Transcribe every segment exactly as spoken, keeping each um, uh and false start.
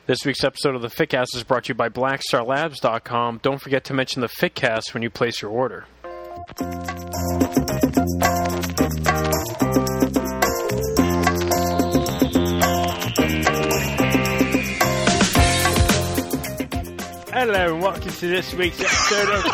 This week's episode of the FitCast is brought to you by Black Star Labs dot com. Don't forget to mention the FitCast when you place your order. Hello and welcome to this week's episode of...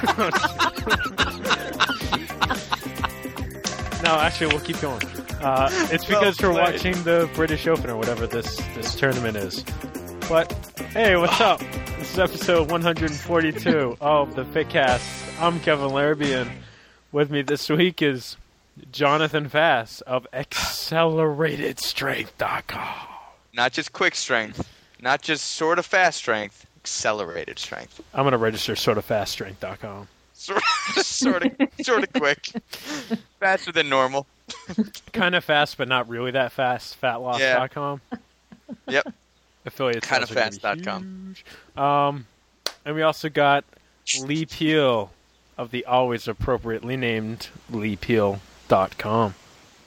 No, actually, we'll keep going. Uh, it's because we're watching the British Open or whatever this, this tournament is. But, hey, what's up? This is episode one forty-two of the FitCast. I'm Kevin Larrabee, and with me this week is Jonathan Fass of Accelerated Strength dot com. Not just quick strength, not just sort of fast strength, accelerated strength. I'm going to register sort of fast strength dot com. Sort of, sort of, sort of quick. Faster than normal. Kind of fast, but not really that fast. fat loss dot com. Yeah. Yep. Affiliate kind of fast dot com. Um, and we also got Lee Peel of the always appropriately named Lee Peel dot com.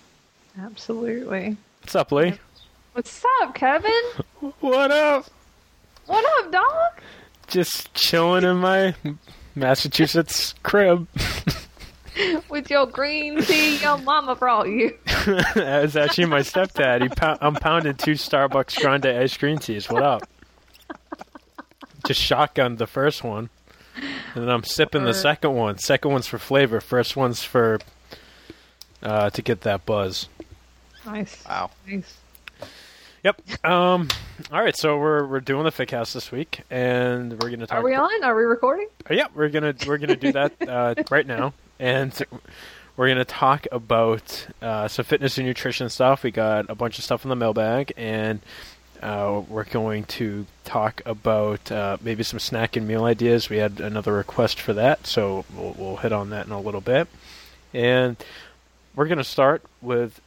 Absolutely. What's up, Lee? What's up, Kevin? What up? What up, dog? Just chilling in my Massachusetts crib. With your green tea your mama brought you. That was actually my stepdad. He pou- I'm pounding two Starbucks Grande ice green teas. What up? Just shotgunned the first one. And then I'm sipping the second one. Second one's for flavor. First one's for uh, to get that buzz. Nice. Wow. Nice. Yep. Um. All right. So we're we're doing the FitCast this week, and we're gonna talk. Are we about- on? Are we recording? Oh, yeah, we're gonna we're gonna do that uh, right now, and we're gonna talk about uh, some fitness and nutrition stuff. We got a bunch of stuff in the mailbag, and uh, we're going to talk about uh, maybe some snack and meal ideas. We had another request for that, so we'll, we'll hit on that in a little bit, and we're gonna start with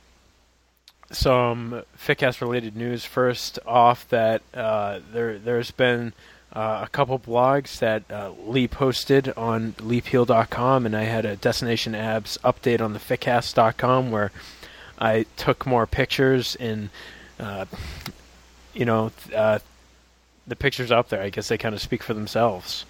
some FitCast related news. First off, that uh, there there's been uh, a couple blogs that uh, Lee posted on Lee Peel dot com, and I had a Destination Abs update on the FitCast dot com where I took more pictures, and uh, you know uh, the pictures up there, I guess they kind of speak for themselves.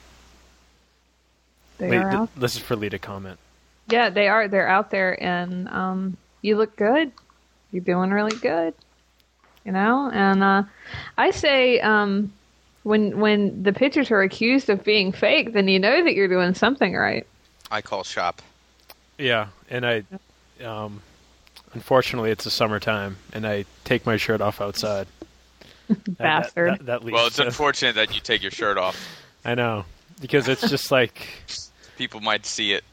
They Lee, are th- out. this is for Lee to comment. Yeah, they are. They're out there, and um, you look good. You're doing really good. You know, and uh, I say um, when when the pictures are accused of being fake, then you know that you're doing something right. I call shop. Yeah, and I, um, unfortunately, it's the summertime, and I take my shirt off outside. Bastard. That, that, that leads Well, it's to- unfortunate that you take your shirt off. I know, because it's just like, People might see it.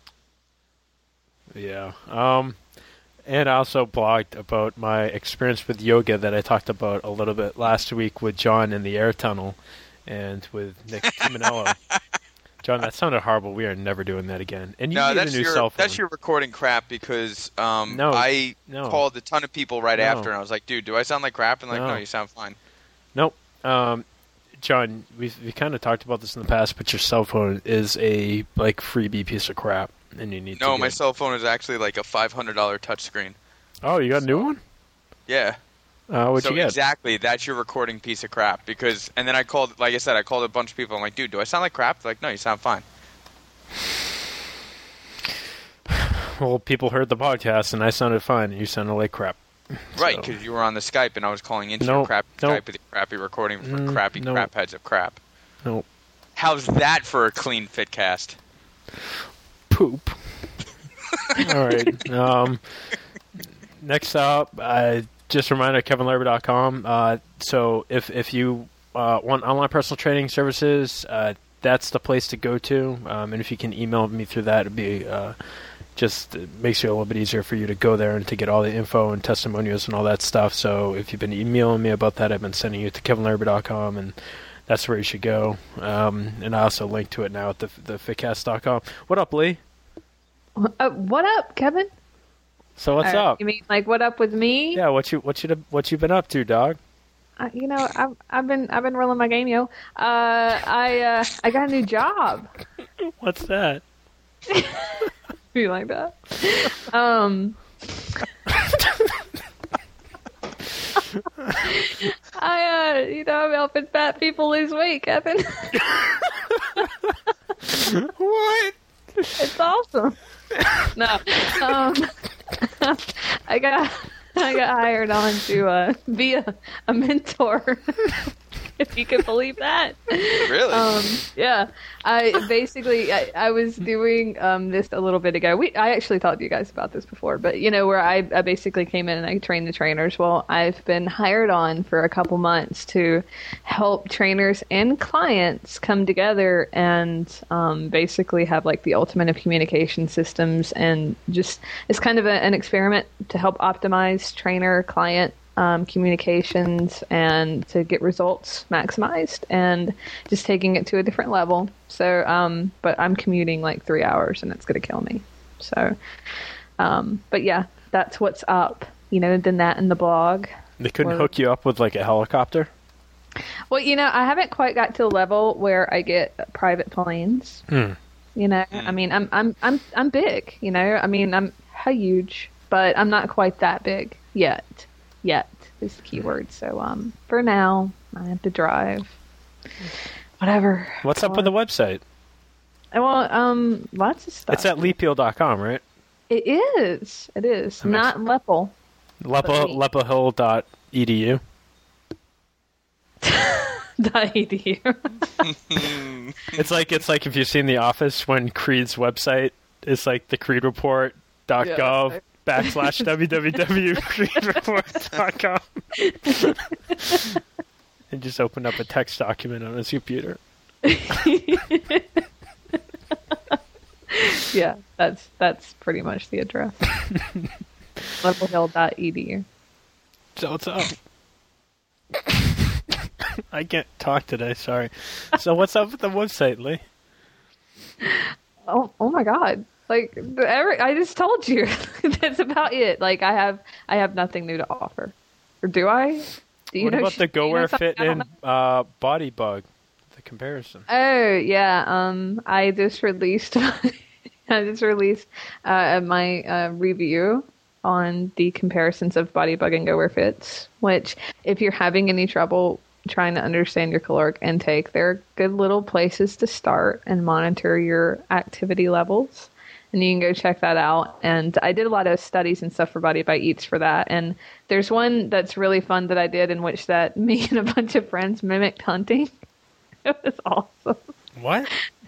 yeah. Um, and I also blogged about my experience with yoga that I talked about a little bit last week with John in the air tunnel, and with Nick Timonello. John, that sounded horrible. We are never doing that again. And you No, need a that's new your cell phone. that's your recording crap because um, No, I no. called a ton of people right No. after, and I was like, "Dude, do I sound like crap?" And like, No. "No, you sound fine." Nope. Um, John, we've we kind of talked about this in the past, but your cell phone is a like freebie piece of crap, and you need No, to my get... cell phone is actually like a five hundred dollar touchscreen. Oh, you got a new one? Yeah. Uh, what'd so you get? exactly, that's your recording piece of crap. Because, and then I called, like I said, I called a bunch of people. I'm like, "Dude, do I sound like crap?" They're like, "No, you sound fine." Well, people heard the podcast, and I sounded fine, and you sounded like crap. Right, So- because you were on the Skype, and I was calling into Nope, your crappy nope. Skype with your crappy recording for Mm, crappy nope. crap heads of crap. Nope. How's that for a clean fitcast? Poop. All right. Um, next up, uh, just a reminder, Kevin Larrabee dot com. Uh, so if if you uh, want online personal training services, uh, that's the place to go to. Um, and if you can email me through that, it'd be uh, just it makes it a little bit easier for you to go there and to get all the info and testimonials and all that stuff. So if you've been emailing me about that, I've been sending you to Kevin Larrabee dot com, and that's where you should go. Um, and I also link to it now at the the fitcast dot com. What up, Lee? Uh, what up, Kevin? So what's Uh, up? You mean like what up with me? Yeah, what you what you what you been up to, dog? Uh, you know, I've I've been I've been rolling my game, yo. Uh, I uh, I got a new job. What's that? You like that? Um. I, uh, you know, I'm helping fat people lose weight, Kevin. What? It's awesome. No, um, I got I got hired on to uh, be a, a mentor. If you can believe that. Really? Um, yeah. I basically I, I was doing um, this a little bit ago. We I actually talked to you guys about this before, but you know where I, I basically came in and I trained the trainers. Well, I've been hired on for a couple months to help trainers and clients come together and um, basically have like the ultimate of communication systems, and just it's kind of a, an experiment to help optimize trainer client Um, communications and to get results maximized, and just taking it to a different level. So, um, but I'm commuting like three hours and it's going to kill me. So, um, but yeah, that's what's up, you know, then that in the blog. They couldn't Or- hook you up with like a helicopter? Well, you know, I haven't quite got to the level where I get private planes. Hmm. You know, I mean, I'm, I'm, I'm, I'm big, you know, I mean, I'm huge, but I'm not quite that big yet. Yet is the key word. So um, for now, I have to drive. Whatever. What's up with the website? Well, um, lots of stuff. It's at leapeel dot com, right? It is. It is. That makes- Not Lepel. Lepo, me. lepohill dot e d u. Dot edu. It's like it's like if you've seen The Office when Creed's website is like the creed report dot gov Yeah. backslash www creed report dot com. And just open up a text document on his computer. Yeah, that's that's pretty much the address. Lepelhill dot e d u. So what's up? I can't talk today, sorry. So what's up with the website, Lee? Oh, oh my God! Like the, every, I just told you, that's about it. Like I have, I have nothing new to offer, or do I? Do you What know? about sh- the do you know GoWare something Fit I don't and know? uh, Body Bug? The comparison. Oh yeah, um, I just released, I just released uh, my uh, review on the comparisons of Body Bug and GoWare Fits. Which, if you're having any trouble trying to understand your caloric intake, they're good little places to start and monitor your activity levels. And you can go check that out. And I did a lot of studies and stuff for Body by Eats for that. And there's one that's really fun that I did in which that me and a bunch of friends mimicked hunting. It was awesome. What?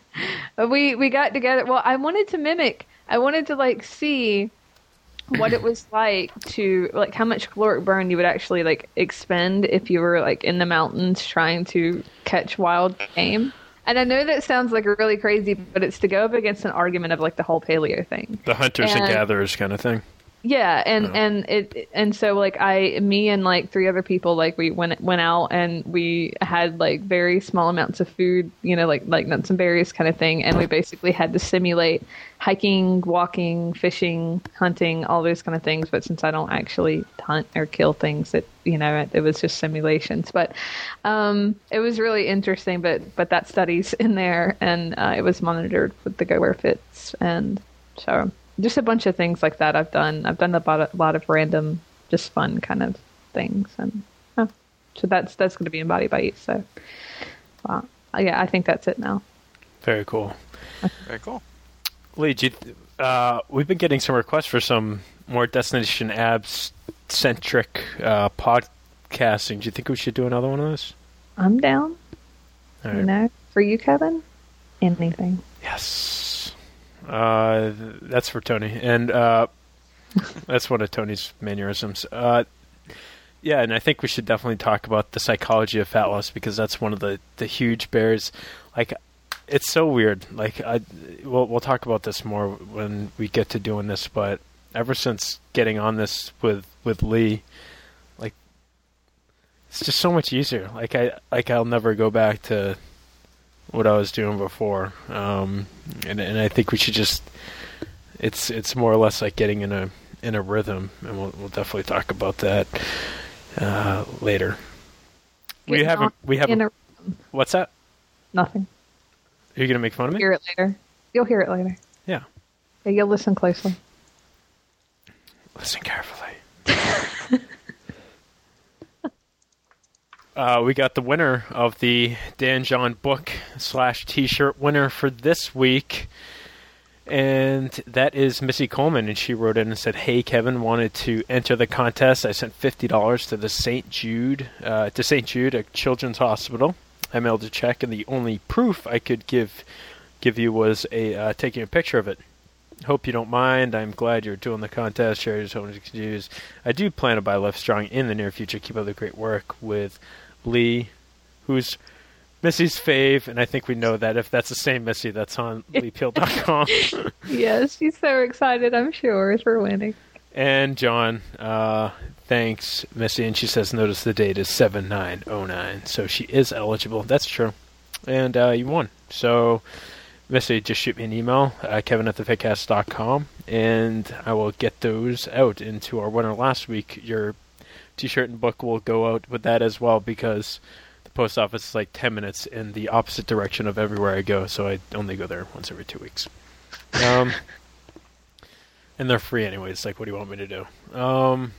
We we got together. Well, I wanted to mimic. I wanted to like see what it was like to like how much caloric burn you would actually like expend if you were like in the mountains trying to catch wild game. And I know that sounds like really crazy, but it's to go up against an argument of like the whole paleo thing. The hunters and And- gatherers kind of thing. Yeah, and Oh. and it and so like I, me and like three other people, like we went went out and we had like very small amounts of food, you know, like like nuts and berries kind of thing, and we basically had to simulate hiking, walking, fishing, hunting, all those kind of things. But since I don't actually hunt or kill things, it you know it, it was just simulations. But um, it was really interesting. But but that study's in there, and uh, it was monitored with the GoWare Fits, and so. Just a bunch of things like that I've done. I've done a lot of, lot of random, just fun kind of things, and oh, so that's that's going to be in Body by Eats. So, wow. Yeah, I think that's it now. Very cool. Very cool. Lee, do you th- uh, we've been getting some requests for some more Destination Abs centric uh, podcasting. Do you think we should do another one of those? I'm down. All You right. know, for you, Kevin, anything. Yes. Uh, th- that's for Tony, and uh, that's one of Tony's mannerisms. Uh, yeah, and I think we should definitely talk about the psychology of fat loss, because that's one of the, the huge bears. Like, it's so weird. Like, I we'll we'll talk about this more when we get to doing this. But ever since getting on this with with Lee, like, it's just so much easier. Like I like I'll never go back to what I was doing before, um, and and I think we should just it's it's more or less like getting in a in a rhythm, and we'll we'll definitely talk about that uh, later. We Getting haven't on we in haven't a- what's that? Nothing. Are you gonna make fun of me? Hear it later. You'll hear it later. Yeah. Yeah, you'll listen closely. Listen carefully. Uh, we got the winner of the Dan John book slash T-shirt winner for this week, and that is Missy Coleman. And she wrote in and said, "Hey Kevin, wanted to enter the contest. I sent fifty dollars to the Saint Jude uh, to Saint Jude, a children's hospital. I mailed a check, and the only proof I could give give you was a uh, taking a picture of it. Hope you don't mind. I'm glad you're doing the contest. Share your own use. I do plan to buy Livestrong in the near future. Keep up the great work with Lee, who's Missy's fave, and I think we know that if that's the same Missy, that's on lee peel dot com. Yes, she's so excited, I'm sure, for winning. And John, uh, thanks, Missy, and she says, notice the date is seven nine oh nine, so she is eligible. That's true. And uh, you won. So, Missy, just shoot me an email, uh, kevin at the fitcast dot com, and I will get those out into our winner last week. Your T-shirt and book will go out with that as well, because the post office is like ten minutes in the opposite direction of everywhere I go, so I only go there once every two weeks. Um, and they're free anyways. Like, what do you want me to do? Um,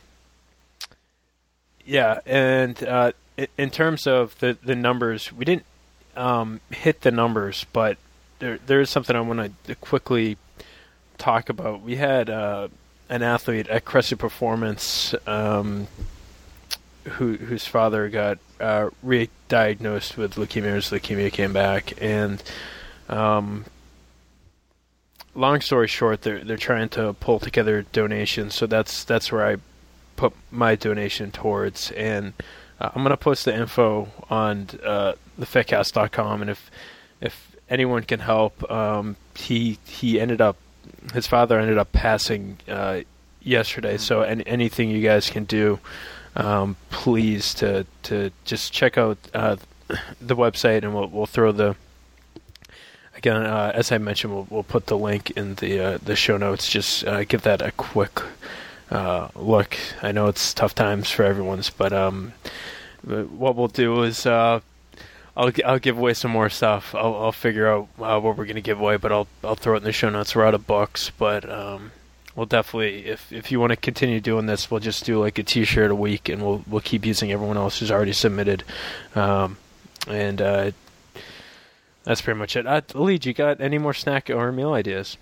yeah, and uh, in terms of the, the numbers, we didn't um, hit the numbers, but there there is something I want to quickly talk about. We had uh, an athlete at Crescent Performance um, who whose father got uh, re-diagnosed with leukemia. His leukemia came back, and um, long story short, they're they're trying to pull together donations. So that's that's where I put my donation towards, and uh, I'm gonna post the info on uh, the fitcast dot com, and if if anyone can help, um, he he ended up his father ended up passing uh, yesterday. So any, anything you guys can do, um, please to to just check out uh, the website, and we'll we'll throw the again uh, as I mentioned, we'll we'll put the link in the uh, the show notes. Just uh, give that a quick uh, look. I know it's tough times for everyone's, but um, what we'll do is. Uh, I'll I'll give away some more stuff. I'll I'll figure out uh, what we're gonna give away, but I'll I'll throw it in the show notes. We're out of books, but um, we'll definitely if if you want to continue doing this, we'll just do like a T-shirt a week, and we'll we'll keep using everyone else who's already submitted, um, and uh, that's pretty much it. Uh, Lee, you got any more snack or meal ideas?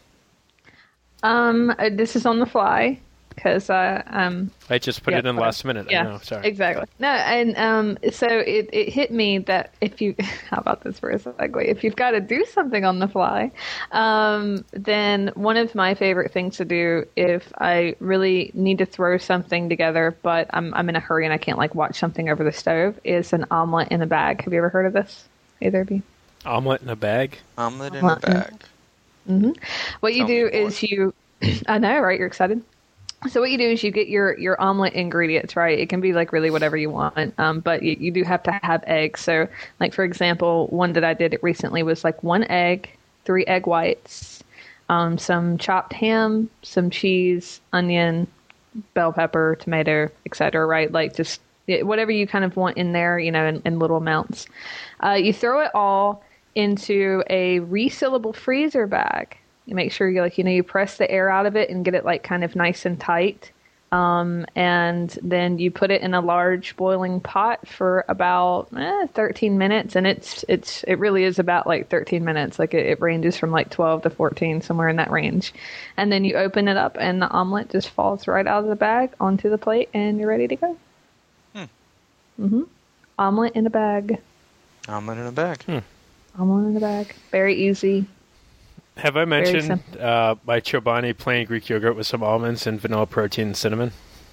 Um, uh, this is on the fly. Because uh, um, I just put yeah, it in whatever. last minute. Yeah, I know, sorry. Exactly. No, and um, so it, it hit me that if you, how about this for a segue? If you've got to do something on the fly, um, then one of my favorite things to do if I really need to throw something together, but I'm I'm in a hurry and I can't like watch something over the stove, is an omelet in a bag. Have you ever heard of this? Either of you? Omelet in a bag. Omelet in a bag. Mm-hmm. What you Tell do me more. is you, I know, right? You're excited. So what you do is you get your, your omelet ingredients, right? It can be like really whatever you want, um, but you, you do have to have eggs. So like, for example, one that I did recently was like one egg, three egg whites, um, some chopped ham, some cheese, onion, bell pepper, tomato, et cetera, right? Like just whatever you kind of want in there, you know, in, in little amounts. Uh, you throw it all into a resealable freezer bag. You make sure you like, you know, you press the air out of it and get it like kind of nice and tight. Um, and then you put it in a large boiling pot for about eh, thirteen minutes. And it's, it's, it really is about like thirteen minutes. Like it, it ranges from like twelve to fourteen, somewhere in that range. And then you open it up and the omelet just falls right out of the bag onto the plate and you're ready to go. Hmm. Mm-hmm. Omelet in a bag. Omelet in a bag. Hmm. Omelet in a bag. Very easy. Have I mentioned uh, my Chobani plain Greek yogurt with some almonds and vanilla protein and cinnamon?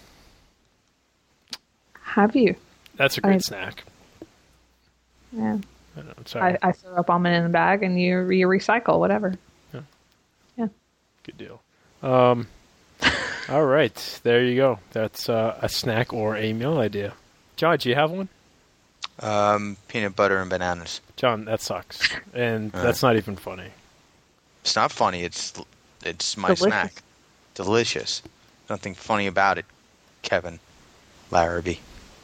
Have you? That's a great I, snack. Yeah. I know, sorry. I, I throw up almond in a bag and you, you recycle, whatever. Yeah. Yeah. Good deal. Um, all right. There you go. That's uh, a snack or a meal idea. John, do you have one? Um, peanut butter and bananas. John, that sucks. And All that's right. not even funny. It's not funny. It's it's my Delicious. snack. Delicious. Nothing funny about it, Kevin Larrabee.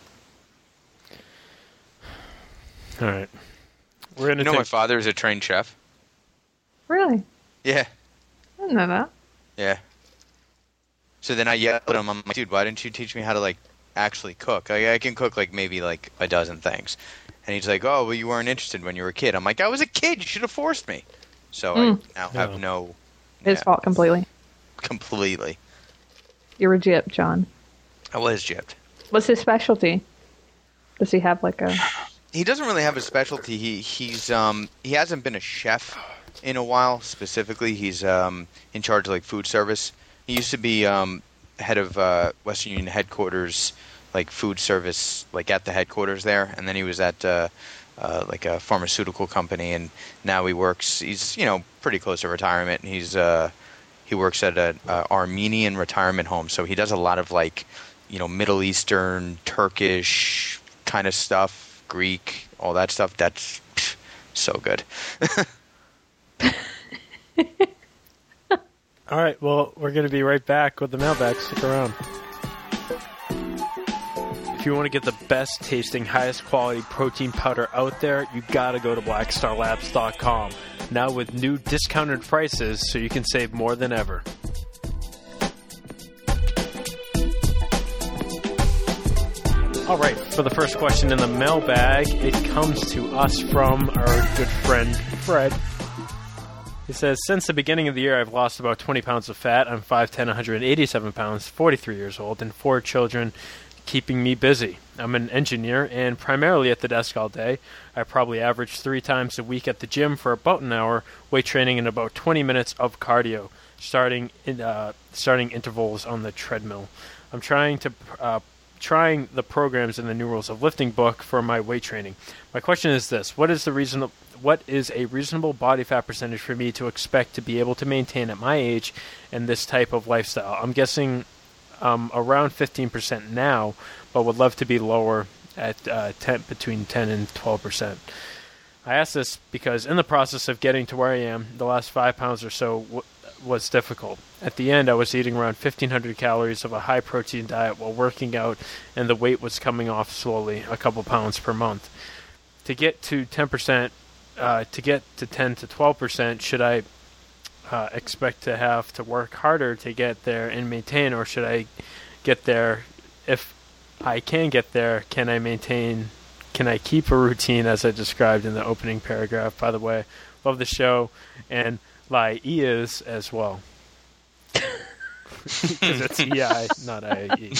All right. We're going to You know take... my father is a trained chef? Really? Yeah. I didn't know that. Yeah. So then I yelled at him. I'm like, dude, why didn't you teach me how to, like, actually cook. Like, I can cook like maybe like a dozen things. And he's like, "Oh, well, you weren't interested when you were a kid." I'm like, "I was a kid. You should have forced me." So mm. I now have no. no. His yeah, fault completely. Completely. You were gypped, John. I was gypped. What's his specialty? Does he have like a? He doesn't really have a specialty. He he's um he hasn't been a chef in a while. Specifically, he's um in charge of like food service. He used to be um head of uh, Western Union headquarters, like food service, like at the headquarters there, and then he was at uh, uh, like a pharmaceutical company, and now he works. He's you know pretty close to retirement. And he's uh, he works at an Armenian retirement home, so he does a lot of like you know Middle Eastern, Turkish kind of stuff, Greek, all that stuff. That's pff, so good. All right, well, we're going to be right back with the mailbag. Stick around. If you want to get the best tasting, highest quality protein powder out there, you got to go to black star labs dot com. Now with new discounted prices, so you can save more than ever. All right, for the first question in the mailbag, it comes to us from our good friend Fred. He says, since the beginning of the year, I've lost about twenty pounds of fat. I'm five ten, one hundred eighty-seven pounds, forty-three years old, and four children, keeping me busy. I'm an engineer and primarily at the desk all day. I probably average three times a week at the gym for about an hour, weight training, and about twenty minutes of cardio, starting in, uh, starting intervals on the treadmill. I'm trying to uh, trying the programs in the New Rules of Lifting book for my weight training. My question is this: What is the reason? What is a reasonable body fat percentage for me to expect to be able to maintain at my age and this type of lifestyle? I'm guessing um, around fifteen percent now, but would love to be lower at uh, ten, between ten and twelve percent. I ask this because in the process of getting to where I am, the last five pounds or so w- was difficult. At the end, I was eating around fifteen hundred calories of a high-protein diet while working out, and the weight was coming off slowly, a couple pounds per month. To get to ten percent, uh, to get to ten to twelve percent, should I uh, expect to have to work harder to get there and maintain, or should I get there? If I can get there, can I maintain? Can I keep a routine as I described in the opening paragraph? By the way, love the show, and lie is as well. Because it's E I, not I E.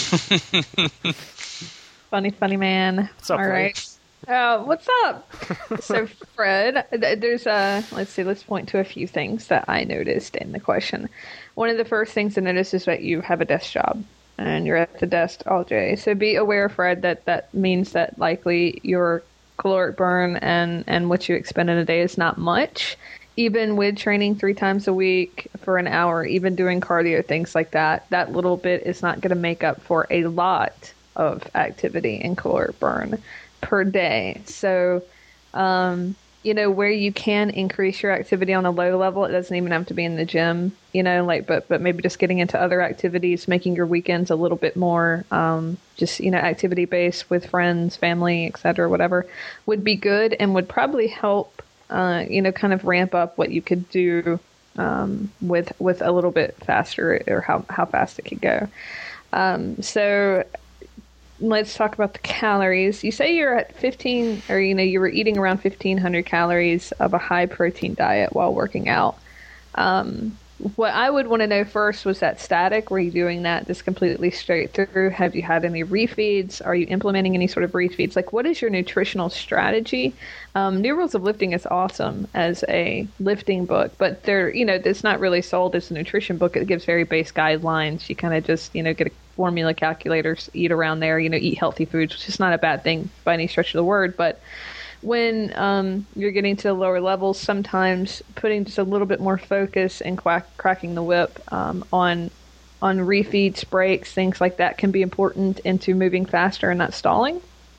Funny, funny man. What's up, All right. Uh, what's up? So, Fred, there's a, let's see, let's point to a few things that I noticed in the question. One of the first things I noticed is that you have a desk job and you're at the desk all day. So be aware, Fred, that that means that likely your caloric burn and, and what you expend in a day is not much. Even with training three times a week for an hour, even doing cardio, things like that, that little bit is not going to make up for a lot of activity and caloric burn per day. So, um, you know, where you can increase your activity on a low level, it doesn't even have to be in the gym, you know, like, but, but maybe just getting into other activities, making your weekends a little bit more, um, just, you know, activity based with friends, family, et cetera, whatever would be good and would probably help, uh, you know, kind of ramp up what you could do, um, with, with a little bit faster or how, how fast it could go. Um, so, let's talk about the calories. You say you're at fifteen, or, you know, you were eating around fifteen hundred calories of a high protein diet while working out. Um, what I would want to know first, was that static? Were you doing that just completely straight through? Have you had any refeeds? Are you implementing any sort of refeeds? Like, what is your nutritional strategy? Um, New Rules of Lifting is awesome as a lifting book, but they're, you know, it's not really sold as a nutrition book. It gives very base guidelines. You kind of just, you know, get a formula calculators, eat around there, you know, eat healthy foods, which is not a bad thing by any stretch of the word. But when um, you're getting to lower levels, sometimes putting just a little bit more focus and quack, cracking the whip um, on on refeeds, breaks, things like that can be important into moving faster and not stalling.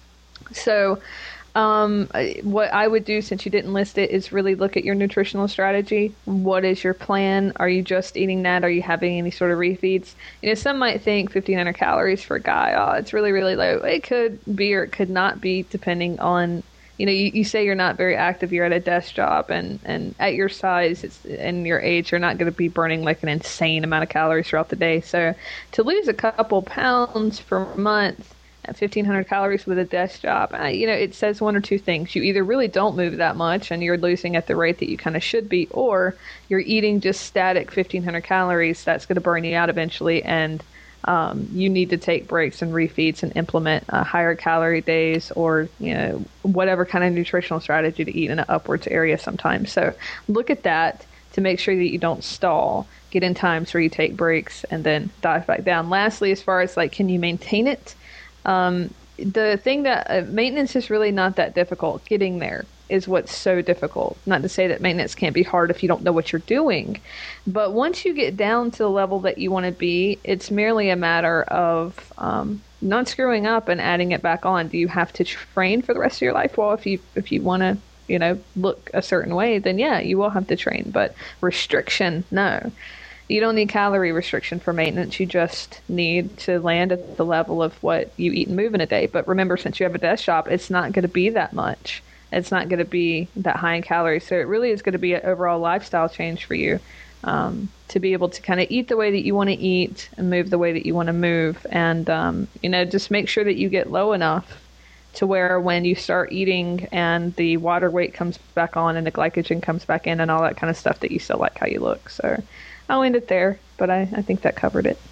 So um, what I would do, since you didn't list it, is really look at your nutritional strategy. What is your plan? Are you just eating that? Are you having any sort of refeeds? You know, some might think fifteen hundred calories for a guy, oh, it's really, really low. It could be or it could not be, depending on, you know, you, you say you're not very active, you're at a desk job, and, and at your size it's, and your age, you're not going to be burning like an insane amount of calories throughout the day. So to lose a couple pounds per month, at fifteen hundred calories with a desk job, uh, you know, it says one or two things. You either really don't move that much and you're losing at the rate that you kind of should be, or you're eating just static fifteen hundred calories. That's going to burn you out eventually, and um, you need to take breaks and refeeds and implement uh, higher calorie days, or, you know, whatever kind of nutritional strategy to eat in an upwards area sometimes. So look at that to make sure that you don't stall. Get in times where you take breaks and then dive back down. Lastly, as far as like, can you maintain it? Um, the thing that uh, maintenance is really not that difficult. Getting there is what's so difficult. Not to say that maintenance can't be hard if you don't know what you're doing, but once you get down to the level that you want to be, it's merely a matter of um, not screwing up and adding it back on. Do you have to train for the rest of your life? Well, if you if you want to, you know, look a certain way, then yeah, you will have to train. But restriction, no. You don't need calorie restriction for maintenance. You just need to land at the level of what you eat and move in a day. But remember, since you have a desk job, it's not going to be that much. It's not going to be that high in calories. So it really is going to be an overall lifestyle change for you, um, to be able to kind of eat the way that you want to eat and move the way that you want to move. And, um, you know, just make sure that you get low enough to where when you start eating and the water weight comes back on and the glycogen comes back in and all that kind of stuff, that you still like how you look. So I'll end it there, but I, I think that covered it.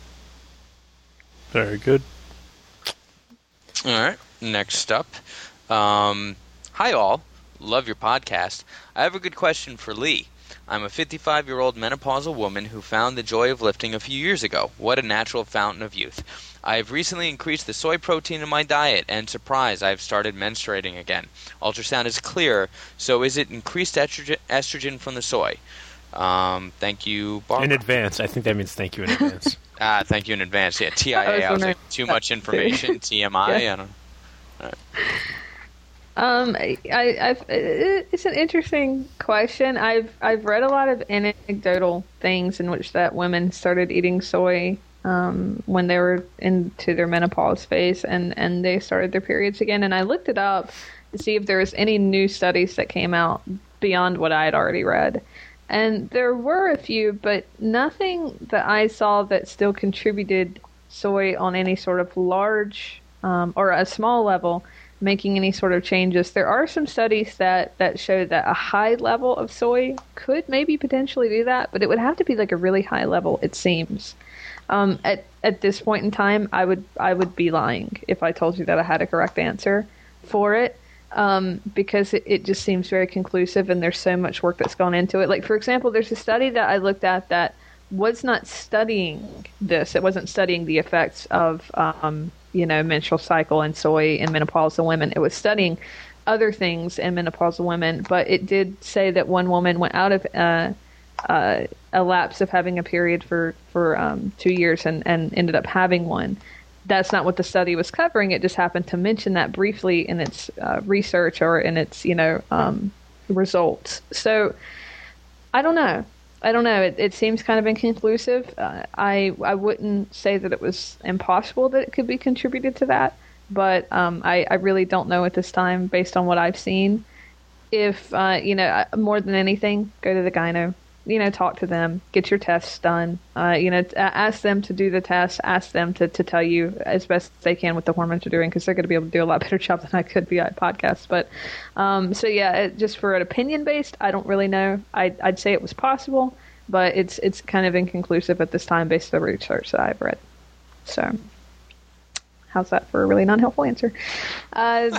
Very good. All right. Next up. Um, hi, all. Love your podcast. I have a good question for Lee. I'm a fifty-five-year-old menopausal woman who found the joy of lifting a few years ago. What a natural fountain of youth. I have recently increased the soy protein in my diet, and surprise, I have started menstruating again. Ultrasound is clear, so is it increased estrogen, estrogen from the soy? Um, thank you, Barbara. In advance. I think that means thank you in advance. Ah, thank you in advance. Yeah, T I A. I was, I was like, too much information. T M I. Yeah. I don't know. All right. Um, I, I've, it's an interesting question. I've I've read a lot of anecdotal things in which that women started eating soy um, when they were into their menopause phase, and, and they started their periods again. And I looked it up to see if there was any new studies that came out beyond what I had already read. And there were a few, but nothing that I saw that still contributed soy on any sort of large um, or a small level, making any sort of changes. There are some studies that, that show that a high level of soy could maybe potentially do that, but it would have to be like a really high level, it seems. Um, at at this point in time, I would I would be lying if I told you that I had a correct answer for it. Um, because it, it just seems very conclusive, and there's so much work that's gone into it. Like, for example, there's a study that I looked at that was not studying this. It wasn't studying the effects of, um, you know, menstrual cycle and soy in menopausal women. It was studying other things in menopausal women, but it did say that one woman went out of uh, uh, a lapse of having a period for, for um, two years and, and ended up having one. That's not what the study was covering. It just happened to mention that briefly in its uh, research or in its, you know, um, results. So I don't know. I don't know. It, it seems kind of inconclusive. Uh, I I wouldn't say that it was impossible that it could be contributed to that, but um, I, I really don't know at this time based on what I've seen. If, uh, you know, more than anything, go to the gyno. You know, talk to them, get your tests done, uh, you know, ask them to do the tests, ask them to, to tell you as best they can what the hormones are doing, because they're going to be able to do a lot better job than I could via a podcast. But, um, so yeah, it, just for an opinion based, I don't really know. I'd, I'd say it was possible, but it's, it's kind of inconclusive at this time based on the research that I've read. So, how's that for a really non-helpful answer? Uh,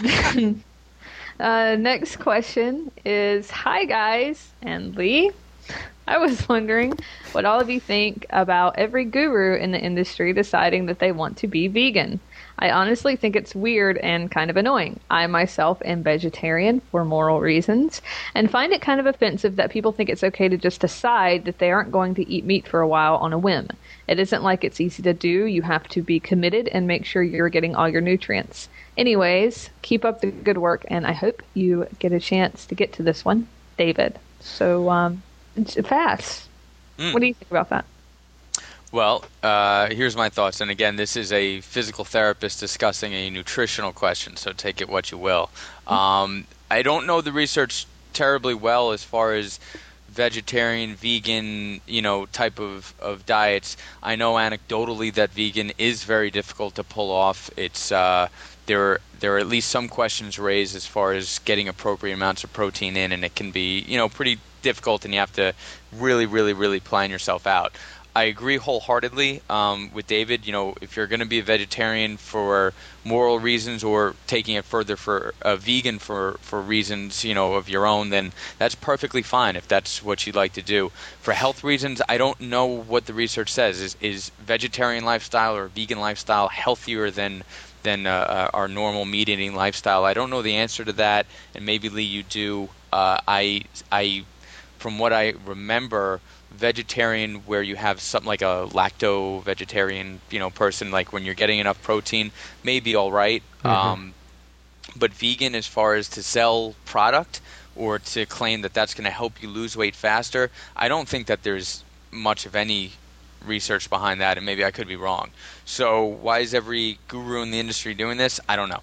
uh, next question is, hi guys, and Lee. I was wondering what all of you think about every guru in the industry deciding that they want to be vegan. I honestly think it's weird and kind of annoying. I myself am vegetarian for moral reasons and find it kind of offensive that people think it's okay to just decide that they aren't going to eat meat for a while on a whim. It isn't like it's easy to do. You have to be committed and make sure you're getting all your nutrients. Anyways, keep up the good work, and I hope you get a chance to get to this one. David. So, um... It's fast. Mm. What do you think about that? Well, uh, here's my thoughts. And again, this is a physical therapist discussing a nutritional question, so take it what you will. Mm. Um, I don't know the research terribly well as far as vegetarian, vegan, you know, type of, of diets. I know anecdotally that vegan is very difficult to pull off. It's uh, there there are at least some questions raised as far as getting appropriate amounts of protein in, and it can be, you know, pretty difficult, and you have to really, really, really plan yourself out. I agree wholeheartedly um, with David. You know, if you're going to be a vegetarian for moral reasons or taking it further for a vegan for, for reasons, you know, of your own, then that's perfectly fine if that's what you'd like to do. For health reasons, I don't know what the research says. Is is vegetarian lifestyle or vegan lifestyle healthier than than uh, our normal meat eating lifestyle? I don't know the answer to that, and maybe Lee, you do. Uh, I I from what I remember, vegetarian where you have something like a lacto vegetarian, you know, person, like when you're getting enough protein, may be all right. Mm-hmm. Um, but vegan, as far as to sell product or to claim that that's going to help you lose weight faster, I don't think that there's much of any research behind that, and maybe I could be wrong. So why is every guru in the industry doing this? I don't know.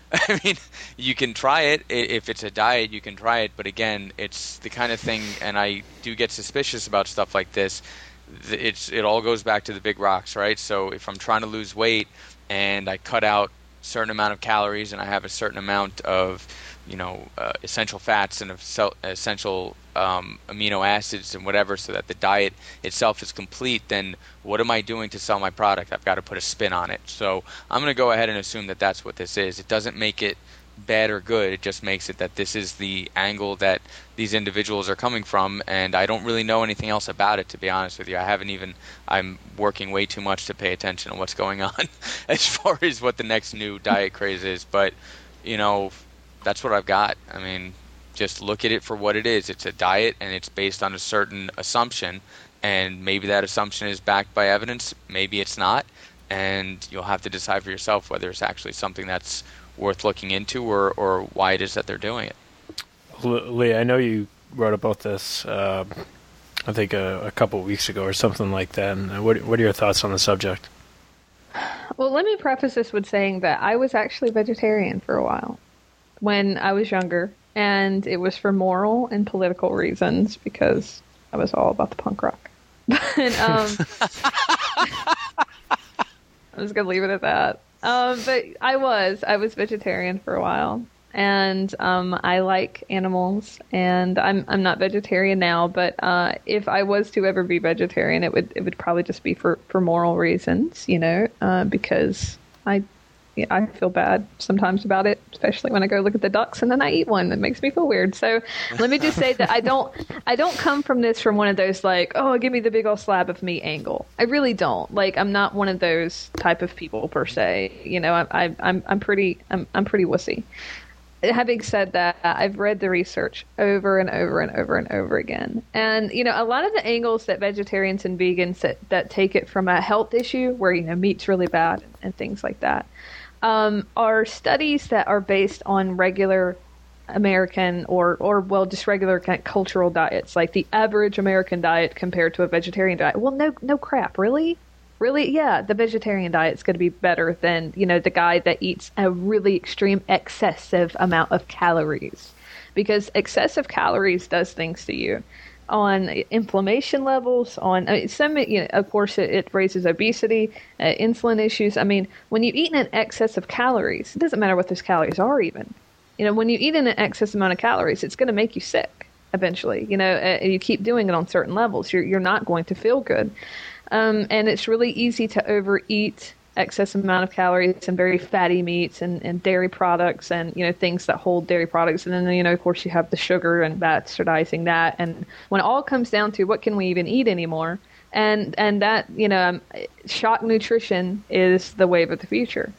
I mean, you can try it. If it's a diet, you can try it. But again, it's the kind of thing, and I do get suspicious about stuff like this. It's It all goes back to the big rocks, right? So if I'm trying to lose weight and I cut out a certain amount of calories and I have a certain amount of, you know, uh, essential fats and essential um, amino acids and whatever, so that the diet itself is complete, then what am I doing to sell my product? I've got to put a spin on it. So I'm going to go ahead and assume that that's what this is. It doesn't make it bad or good. It just makes it that this is the angle that these individuals are coming from, and I don't really know anything else about it, to be honest with you. I haven't even, I'm working way too much to pay attention to what's going on as far as what the next new diet craze is. But, you know, that's what I've got. I mean, just look at it for what it is. It's a diet, and it's based on a certain assumption, and maybe that assumption is backed by evidence, maybe it's not, and you'll have to decide for yourself whether it's actually something that's worth looking into, or, or why it is that they're doing it. Lee, I know you wrote about this, uh, I think a, a couple of weeks ago or something like that. And what, what are your thoughts on the subject? Well, let me preface this with saying that I was actually vegetarian for a while when I was younger, and it was for moral and political reasons because I was all about the punk rock. But um, I'm just gonna leave it at that. Um, but I was, I was vegetarian for a while, and um, I like animals, and I'm I'm not vegetarian now, but uh, if I was to ever be vegetarian, it would it would probably just be for, for moral reasons, you know, uh, because I yeah, I feel bad sometimes about it, especially when I go look at the ducks and then I eat one. That makes me feel weird. So let me just say that I don't I don't come from this from one of those like, oh, give me the big old slab of meat angle. I really don't. Like, I'm not one of those type of people per se. You know, I, I, I'm I'm pretty I'm I'm pretty wussy. Having said that, I've read the research over and over and over and over again. And, you know, a lot of the angles that vegetarians and vegans that, that take it from a health issue where, you know, meat's really bad and, and things like that, um, are studies that are based on regular American or, or well, just regular kind of cultural diets, like the average American diet compared to a vegetarian diet. Well, no, no crap, really? Really? Yeah, the vegetarian diet's going to be better than, you know, the guy that eats a really extreme excessive amount of calories, because excessive calories does things to you on inflammation levels, on I mean, some, you know, of course, it, it raises obesity, uh, insulin issues. I mean, when you eat in an excess of calories, it doesn't matter what those calories are even. You know, when you eat in an excess amount of calories, it's going to make you sick eventually. You know, uh, you keep doing it on certain levels, you're you're not going to feel good. Um, and it's really easy to overeat excess amount of calories and very fatty meats and, and dairy products and, you know, things that hold dairy products. And then, you know, of course, you have the sugar and bastardizing that. And when it all comes down to what can we even eat anymore? And and that, you know, um, shock nutrition is the wave of the future.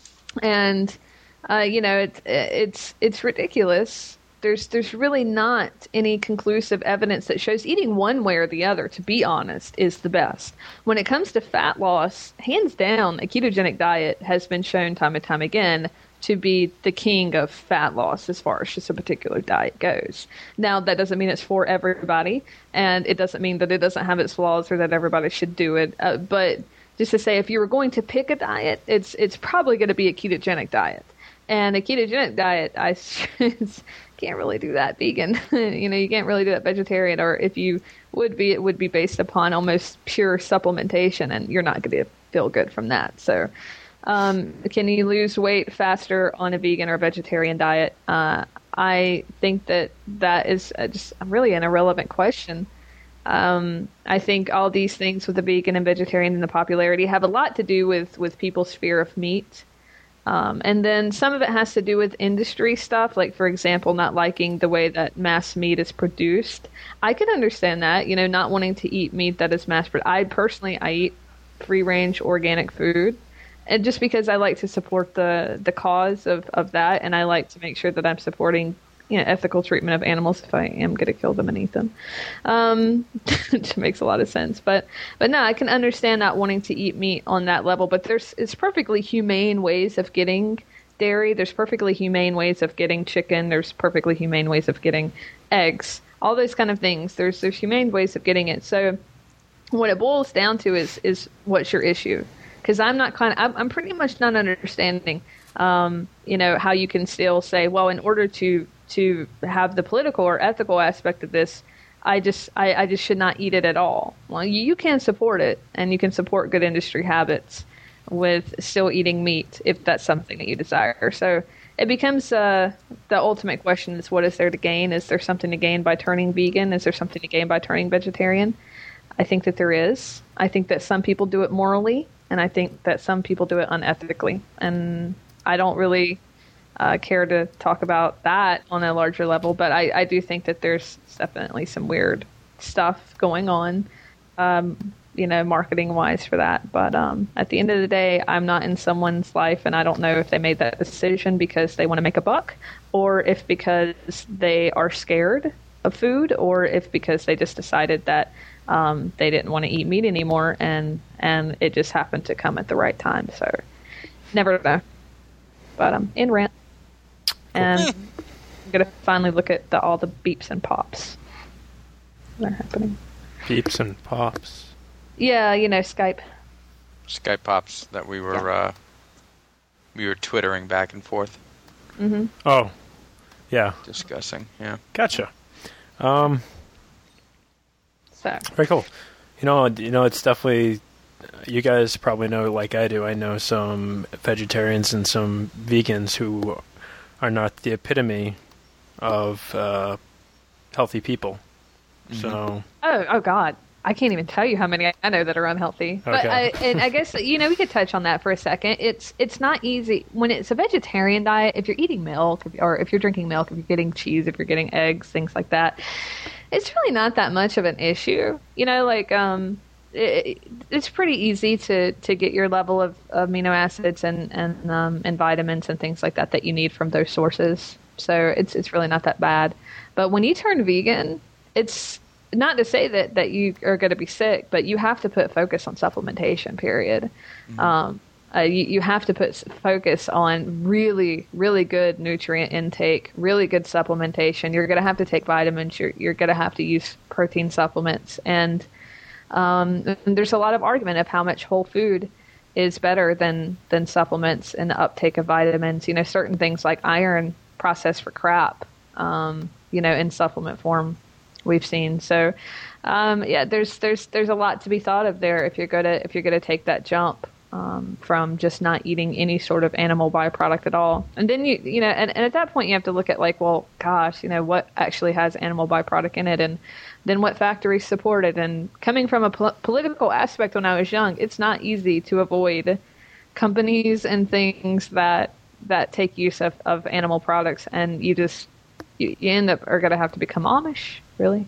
And, uh, you know, it's it's it's ridiculous. There's there's really not any conclusive evidence that shows eating one way or the other, to be honest, is the best. When it comes to fat loss, hands down, a ketogenic diet has been shown time and time again to be the king of fat loss as far as just a particular diet goes. Now, that doesn't mean it's for everybody, and it doesn't mean that it doesn't have its flaws or that everybody should do it. Uh, but just to say, if you were going to pick a diet, it's it's probably going to be a ketogenic diet. And a ketogenic diet, I it's, can't really do that vegan. You know, you can't really do that vegetarian. Or if you would be, it would be based upon almost pure supplementation, and you're not going to feel good from that. So, um, can you lose weight faster on a vegan or vegetarian diet? Uh, I think that that is just really an irrelevant question. Um, I think all these things with the vegan and vegetarian and the popularity have a lot to do with, with people's fear of meat. Um, and then some of it has to do with industry stuff, like, for example, not liking the way that mass meat is produced. I can understand that, you know, not wanting to eat meat that is mass produced. I personally, I eat free-range organic food, and just because I like to support the, the cause of, of that, and I like to make sure that I'm supporting, you know, ethical treatment of animals if I am going to kill them and eat them, um, which makes a lot of sense. But but no, I can understand not wanting to eat meat on that level. But there's it's perfectly humane ways of getting dairy. There's perfectly humane ways of getting chicken. There's perfectly humane ways of getting eggs. All those kind of things. There's there's humane ways of getting it. So what it boils down to is is what's your issue? Because I'm not kind of I'm, I'm pretty much not understanding. Um, you know, how you can still say, well, in order to to have the political or ethical aspect of this, I just I, I just should not eat it at all. Well, you, you can support it, and you can support good industry habits with still eating meat if that's something that you desire. So it becomes uh, the ultimate question is, what is there to gain? Is there something to gain by turning vegan? Is there something to gain by turning vegetarian? I think that there is. I think that some people do it morally, and I think that some people do it unethically. And I don't really uh, care to talk about that on a larger level, but I, I do think that there's definitely some weird stuff going on, um, you know, marketing-wise for that. But um, at the end of the day, I'm not in someone's life, and I don't know if they made that decision because they want to make a buck, or if because they are scared of food, or if because they just decided that um, they didn't want to eat meat anymore, and, and it just happened to come at the right time. So never know. But um, in rant, and I'm gonna finally look at the, all the beeps and pops that are happening. Beeps and pops. Yeah, you know, Skype. Skype pops that we were yeah. uh, we were twittering back and forth. Mm-hmm. Oh, yeah. Discussing, yeah. Gotcha. Um, so very cool. You know, you know, it's definitely. You guys probably know, like I do, I know some vegetarians and some vegans who are not the epitome of uh, healthy people. Mm-hmm. So, oh, oh God, I can't even tell you how many I know that are unhealthy. Okay. But I, and I guess you know we could touch on that for a second. It's it's not easy when it's a vegetarian diet. If you're eating milk, if, or if you're drinking milk, if you're getting cheese, if you're getting eggs, things like that, it's really not that much of an issue. You know, like um. It, it's pretty easy to, to get your level of amino acids and and um, and vitamins and things like that that you need from those sources. So it's it's really not that bad. But when you turn vegan, it's not to say that, that you are going to be sick, but you have to put focus on supplementation. Period. Mm-hmm. Um, uh, you you have to put focus on really really good nutrient intake, really good supplementation. You're going to have to take vitamins. You're you're going to have to use protein supplements and. Um, there's a lot of argument of how much whole food is better than, than supplements and the uptake of vitamins. You know, certain things like iron processed for crap, um, you know, in supplement form we've seen. So, um, yeah, there's, there's, there's a lot to be thought of there if you're going to, if you're going to take that jump, um, from just not eating any sort of animal byproduct at all. And then you, you know, and, and at that point you have to look at like, well, gosh, you know, what actually has animal byproduct in it, and then what factories support it. And coming from a po- political aspect when I was young, it's not easy to avoid companies and things that that take use of, of animal products, and you just you, you end up are going to have to become Amish, really.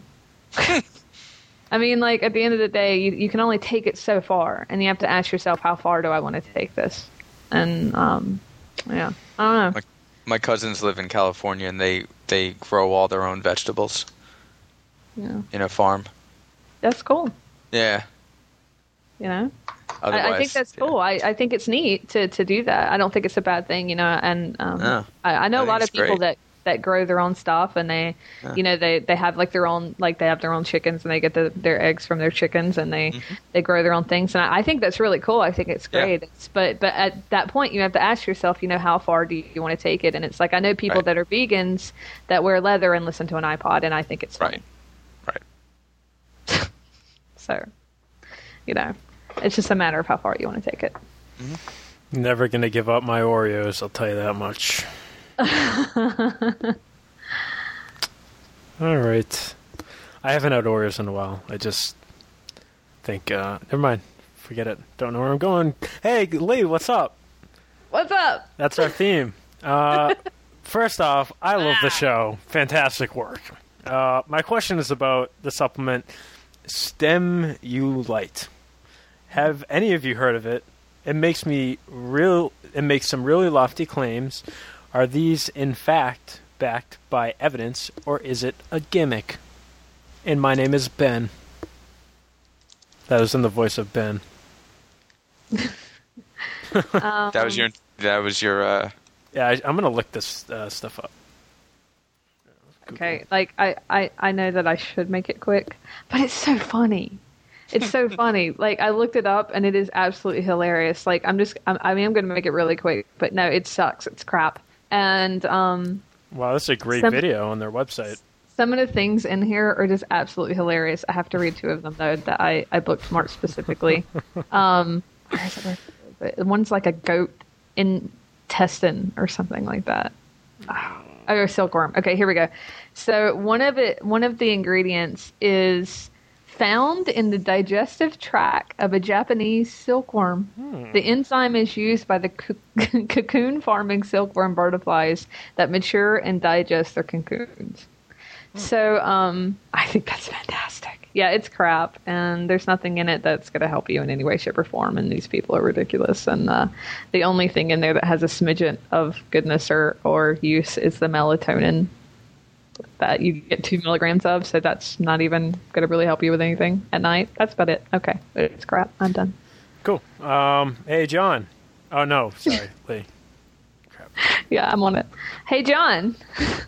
I mean, like, at the end of the day, you, you can only take it so far, and you have to ask yourself, how far do I want to take this? And, um, yeah, I don't know. My, my cousins live in California, and they, they grow all their own vegetables yeah. in a farm. That's cool. Yeah. You know? I, I think that's yeah. cool. I, I think it's neat to, to do that. I don't think it's a bad thing, you know, and um, no, I, I know I a lot of it's people great. that that grow their own stuff, and they, Yeah. you know, they, they have like their own like they have their own chickens, and they get the, their eggs from their chickens, and they Mm-hmm. they grow their own things, and I, I think that's really cool. I think it's Yeah. great. It's, but but at that point, you have to ask yourself, you know, how far do you want to take it? And it's like I know people Right. that are vegans that wear leather and listen to an iPod, and I think it's funny. Right. Right. So, you know, it's just a matter of how far you want to take it. Never gonna give up my Oreos, I'll tell you that much. Alright. I haven't had Oreos in a while. I just think, uh, never mind. Forget it. Don't know where I'm going. Hey, Lee, what's up? What's up? That's our theme. Uh, first off, I love the show. Fantastic work. Uh, my question is about the supplement Stemulite. Have any of you heard of it? It makes me real. It makes some really lofty claims. Are these in fact backed by evidence, or is it a gimmick? And my name is Ben. That was in the voice of Ben. Um, That was your. That was your. Uh, Yeah, I, I'm gonna look this uh, stuff up. Okay, like I, I, I know that I should make it quick, but it's so funny. It's so funny. Like I looked it up and it is absolutely hilarious. Like I'm just, I'm, I mean, I'm going to make it really quick, but no, it sucks. It's crap. And um, Wow, that's a great Some- video on their website. some of the things in here are just absolutely hilarious. I have to read two of them though that I, I bookmarked specifically. um, where is it? Where is it? But one's like a goat intestine or something like that. Oh, oh, silkworm. Okay, here we go. So one of it, one of the ingredients is found in the digestive tract of a Japanese silkworm. The enzyme is used by the co- cocoon farming silkworm butterflies that mature and digest their cocoons. So um, I think that's fantastic. Yeah, it's crap, and there's nothing in it that's going to help you in any way, shape, or form. And these people are ridiculous. And uh, the only thing in there that has a smidgen of goodness or, or use is the melatonin that you get two milligrams of. So that's not even going to really help you with anything at night. That's about it. Okay, it's crap. I'm done. Cool. Um, hey, John. Oh no, sorry, Lee. Crap. Yeah, I'm on it. Hey, John.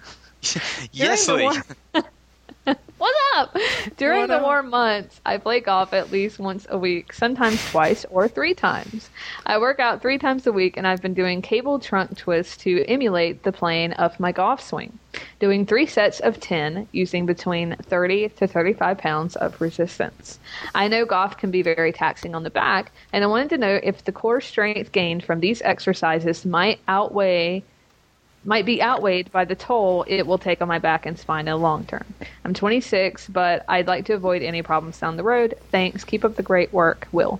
yes, During Lee. the war- What's up? During What the up? warm months, I play golf at least once a week, sometimes twice or three times. I work out three times a week, and I've been doing cable trunk twists to emulate the plane of my golf swing, doing three sets of ten, using between thirty to thirty-five pounds of resistance. I know golf can be very taxing on the back, and I wanted to know if the core strength gained from these exercises might outweigh might be outweighed by the toll it will take on my back and spine in the long term. I'm twenty-six, but I'd like to avoid any problems down the road. Thanks. Keep up the great work, Will.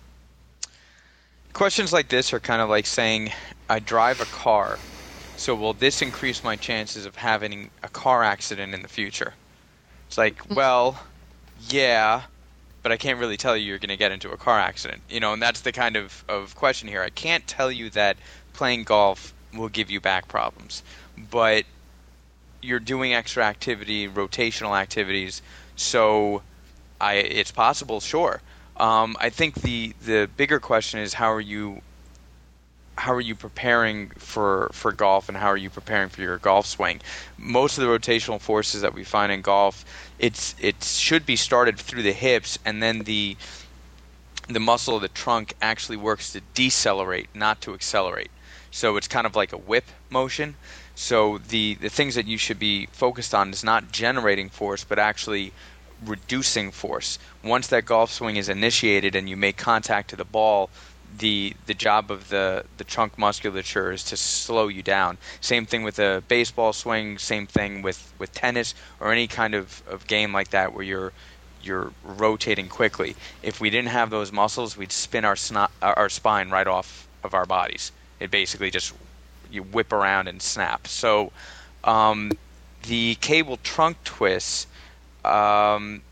Questions like this are kind of like saying, I drive a car, so will this increase my chances of having a car accident in the future? It's like, well, yeah, but I can't really tell you you're going to get into a car accident. You know, and that's the kind of, of question here. I can't tell you that playing golf will give you back problems, but you're doing extra activity, rotational activities, so I it's possible, sure. Um, I think the the bigger question is how are you how are you preparing for for golf, and how are you preparing for your golf swing? Most of the rotational forces that we find in golf, it's it should be started through the hips, and then the the muscle of the trunk actually works to decelerate, not to accelerate. So it's kind of like a whip motion. So the, the things that you should be focused on is not generating force, but actually reducing force. Once that golf swing is initiated and you make contact to the ball, the the job of the, the trunk musculature is to slow you down. Same thing with a baseball swing, same thing with, with tennis or any kind of, of game like that where you're you're rotating quickly. If we didn't have those muscles, we'd spin our sno- our spine right off of our bodies. It basically just you whip around and snap. So um, the cable trunk twists um,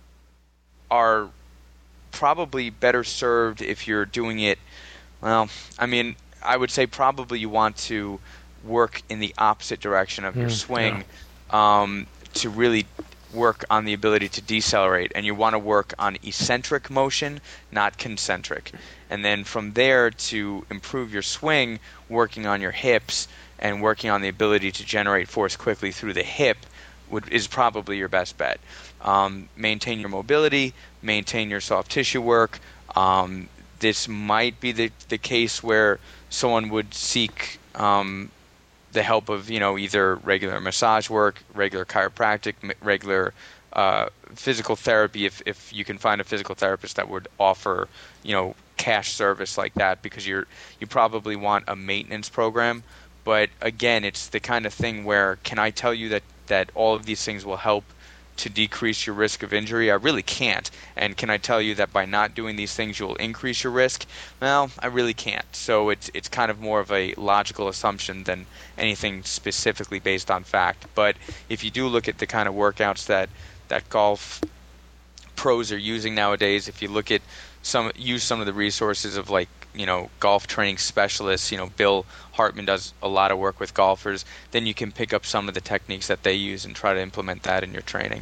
are probably better served if you're doing it. Well, I mean, I would say probably you want to work in the opposite direction of your Mm, swing um, to really work on the ability to decelerate, and you want to work on eccentric motion, not concentric. And then from there to improve your swing, working on your hips and working on the ability to generate force quickly through the hip would, is probably your best bet. Um, maintain your mobility, maintain your soft tissue work. Um, this might be the, the case where someone would seek um, the help of, you know, either regular massage work, regular chiropractic, regular uh, physical therapy, if, if you can find a physical therapist that would offer, you know, cash service like that, because you're you probably want a maintenance program. But again, it's the kind of thing where, can I tell you that, that all of these things will help to decrease your risk of injury? I really can't. And can I tell you that by not doing these things you'll increase your risk? Well, I really can't. So it's it's kind of more of a logical assumption than anything specifically based on fact. But if you do look at the kind of workouts that, that golf pros are using nowadays, if you look at some use some of the resources of, like, you know, golf training specialists, you know, Bill Hartman does a lot of work with golfers, then you can pick up some of the techniques that they use and try to implement that in your training.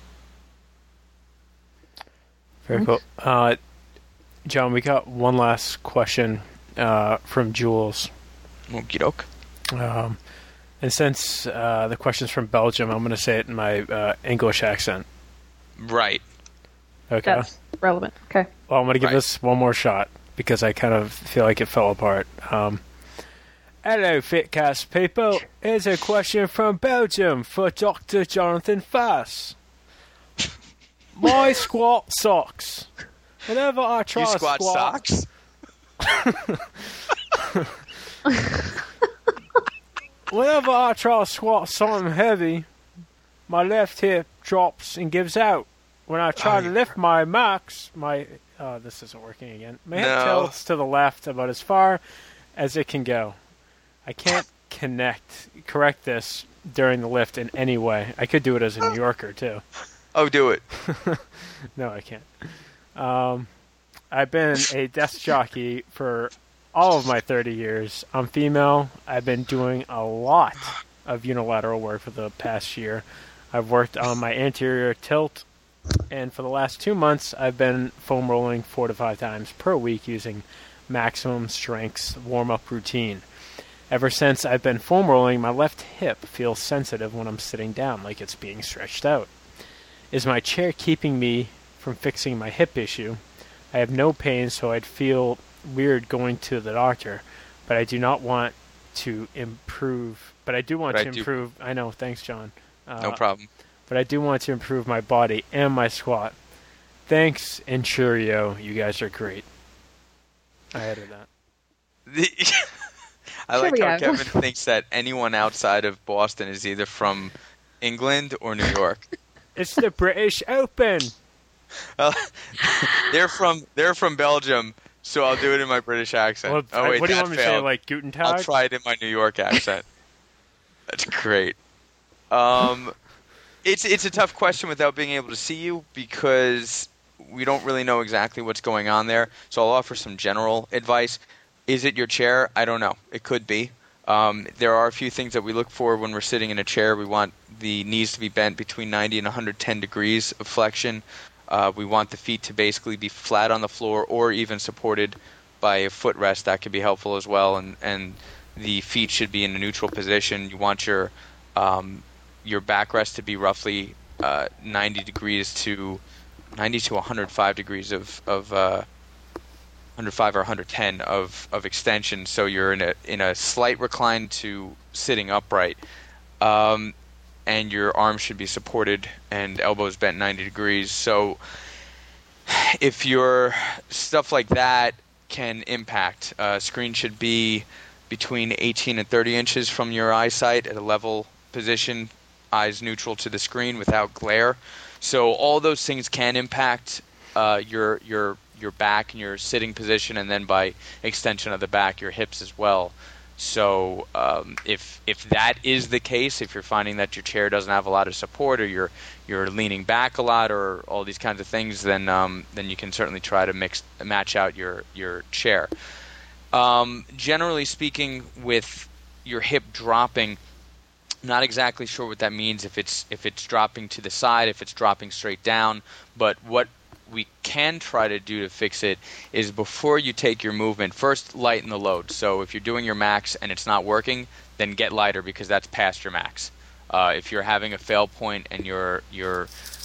Very cool. Uh, John, we got one last question uh, from Jules. Okie doke. Um, and since uh, the question's from Belgium, I'm going to say it in my uh, English accent. Right. Okay. That's relevant. Okay. Well, I'm going to give Right. this one more shot, because I kind of feel like it fell apart. Um, Hello, Fitcast people. Here's a question from Belgium for Doctor Jonathan Fass. My squat socks. Whenever I try You to squat squat, socks? whenever I try to squat something heavy, my left hip drops and gives out. When I try Oh, to you- lift my max, my oh, this isn't working again. My hip No. tilts to the left about as far as it can go. I can't connect, correct this during the lift in any way. I could do it as a New Yorker too. Oh, do it. No, I can't. Um, I've been a desk jockey for all of my thirty years. I'm female. I've been doing a lot of unilateral work for the past year. I've worked on my anterior tilt, and for the last two months, I've been foam rolling four to five times per week using maximum strengths warm-up routine. Ever since I've been foam rolling, my left hip feels sensitive when I'm sitting down, like it's being stretched out. Is my chair keeping me from fixing my hip issue? I have no pain, so I'd feel weird going to the doctor, but I do not want to improve. But I do want But to I do- improve. I know, thanks, John. Uh, No problem. But I do want to improve my body and my squat. Thanks and cheerio. You guys are great. I added that. The, I like Cheerio. how Kevin thinks that anyone outside of Boston is either from England or New York. It's the British Open. Uh, they're from they're from Belgium, so I'll do it in my British accent. Well, oh wait, what do you that want me to say? failed. Like Guten Tag? I'll try it in my New York accent. That's great. Um, it's it's a tough question without being able to see you, because we don't really know exactly what's going on there. So I'll offer some general advice. Is it your chair? I don't know. It could be. Um, there are a few things that we look for when we're sitting in a chair. We want the knees to be bent between ninety and one hundred ten degrees of flexion. Uh, we want the feet to basically be flat on the floor or even supported by a footrest. That could be helpful as well. And, and the feet should be in a neutral position. You want your um, your backrest to be roughly uh, ninety degrees to ninety to one hundred five degrees of of uh, one hundred five or one hundred ten of, of extension. So you're in a in a slight recline to sitting upright, um, and your arms should be supported and elbows bent ninety degrees. So if your stuff like that can impact, uh, screen should be between eighteen and thirty inches from your eyesight at a level position, eyes neutral to the screen without glare. So all those things can impact uh, your your your back and your sitting position, and then by extension of the back, your hips as well. So um, if if that is the case, if you're finding that your chair doesn't have a lot of support, or you're you're leaning back a lot, or all these kinds of things, then um, then you can certainly try to mix match out your your chair. Um, generally speaking, with your hip dropping, I'm not exactly sure what that means. If it's if it's dropping to the side, if it's dropping straight down, but what we can try to do to fix it is before you take your movement, first lighten the load. So if you're doing your max and it's not working, then get lighter because that's past your max. Uh, if you're having a fail point and your your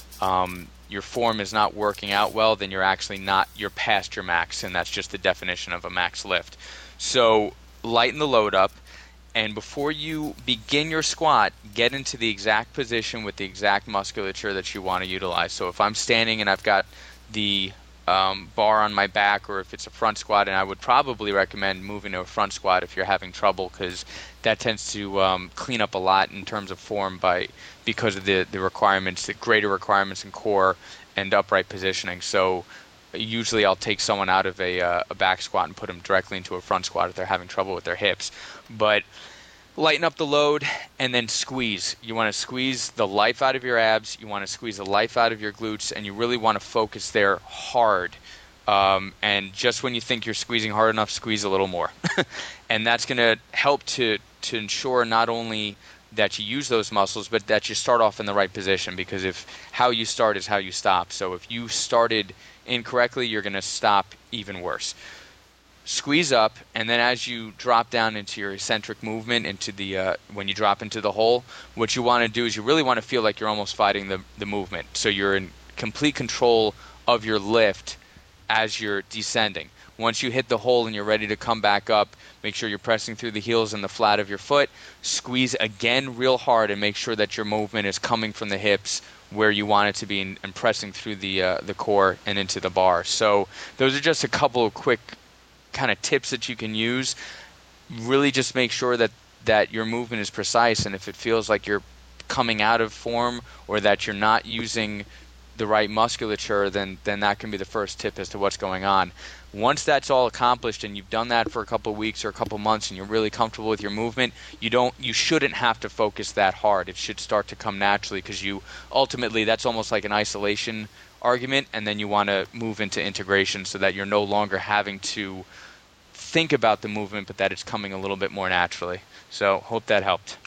um, your form is not working out well, then you're actually not you're past your max, and that's just the definition of a max lift. So lighten the load up, and before you begin your squat, get into the exact position with the exact musculature that you want to utilize. So if I'm standing and I've got the um, bar on my back, or if it's a front squat, and I would probably recommend moving to a front squat if you're having trouble, because that tends to um, clean up a lot in terms of form by because of the, the requirements, the greater requirements in core and upright positioning. So usually I'll take someone out of a, uh, a back squat and put them directly into a front squat if they're having trouble with their hips. But lighten up the load and then squeeze. You want to squeeze the life out of your abs. You want to squeeze the life out of your glutes, and you really want to focus there hard. Um, and just when you think you're squeezing hard enough, squeeze a little more. And that's going to help to, to ensure not only that you use those muscles, but that you start off in the right position, because if how you start is how you stop. So if you started incorrectly, you're going to stop even worse. Squeeze up, and then as you drop down into your eccentric movement, into the uh, when you drop into the hole, what you want to do is you really want to feel like you're almost fighting the, the movement. So you're in complete control of your lift as you're descending. Once you hit the hole and you're ready to come back up, make sure you're pressing through the heels and the flat of your foot. Squeeze again real hard and make sure that your movement is coming from the hips where you want it to be, and, and pressing through the uh, the core and into the bar. So those are just a couple of quick kind of tips that you can use. Really just make sure that that your movement is precise, and if it feels like you're coming out of form or that you're not using the right musculature, then then that can be the first tip as to what's going on. Once that's all accomplished and you've done that for a couple of weeks or a couple of months and you're really comfortable with your movement, you don't you shouldn't have to focus that hard. It should start to come naturally, because you ultimately, that's almost like an isolation argument, and then you want to move into integration so that you're no longer having to think about the movement, but that it's coming a little bit more naturally. So hope that helped.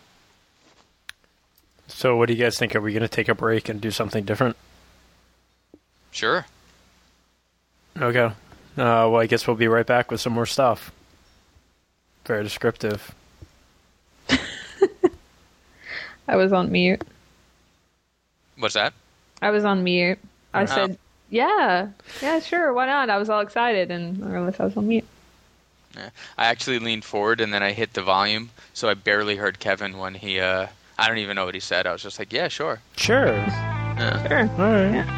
So what do you guys think? Are we going to take a break and do something different? Sure. Okay. Uh, well, I guess we'll be right back with some more stuff. Very descriptive. I was on mute. What's that? I was on mute. I Oh. said, yeah, yeah, sure, why not? I was all excited, and I realized I was on mute. Yeah. I actually leaned forward and then I hit the volume, so I barely heard Kevin when he, uh, I don't even know what he said. I was just like, yeah, sure. Sure. Yeah. Sure. All right. Yeah.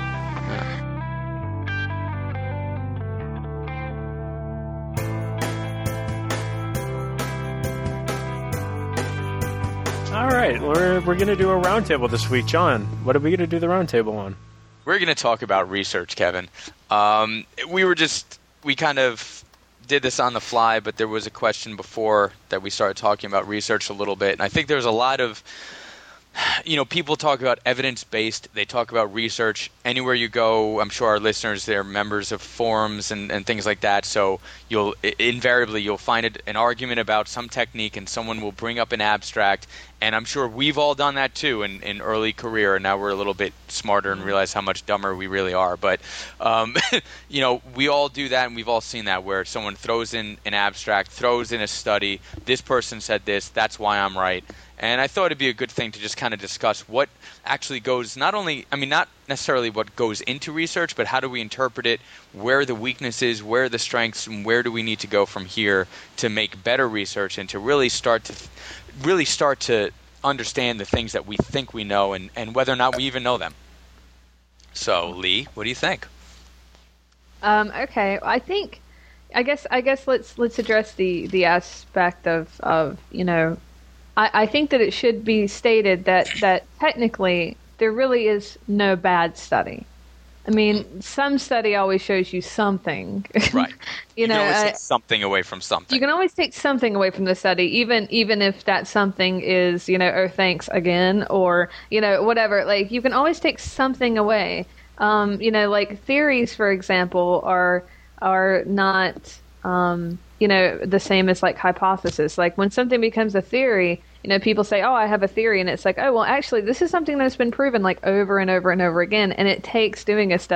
All right. We're, we're going to do a roundtable this week. John, what are we going to do the roundtable on? We're going to talk about research, Kevin. Um, we were just, we kind of did this on the fly, but there was a question before that we started talking about research a little bit. And I think there's a lot of, you know, people talk about evidence-based. They talk about research. Anywhere you go, I'm sure our listeners, they're members of forums and, and things like that. So you'll invariably, you'll find it, an argument about some technique, and someone will bring up an abstract. And I'm sure we've all done that too in, in early career, and now we're a little bit smarter and realize how much dumber we really are. But, um, you know, we all do that, and we've all seen that, where someone throws in an abstract, throws in a study, this person said this, that's why I'm right. And I thought it'd be a good thing to just kind of discuss what actually goes, not only, I mean, not necessarily what goes into research, but how do we interpret it, where are the weaknesses, where are the strengths, and where do we need to go from here to make better research and to really start to really start to understand the things that we think we know, and, and whether or not we even know them. So, Lee, what do you think? Um, okay, I think, I guess, I guess let's let's address the the aspect of of you know. I, I think that it should be stated that, that technically there really is no bad study. I mean, some study always shows you something. Right. you, you know, can always uh, take something away from something. You can always take something away from the study, even even if that something is, you know, oh, thanks again, or, you know, whatever. Like, you can always take something away. Um, you know, like theories, for example, are are not, um, you know, the same as like hypothesis. Like when something becomes a theory, you know, people say, oh, I have a theory. And it's like, oh, well, actually, this is something that's been proven like over and over and over again. And it takes doing a study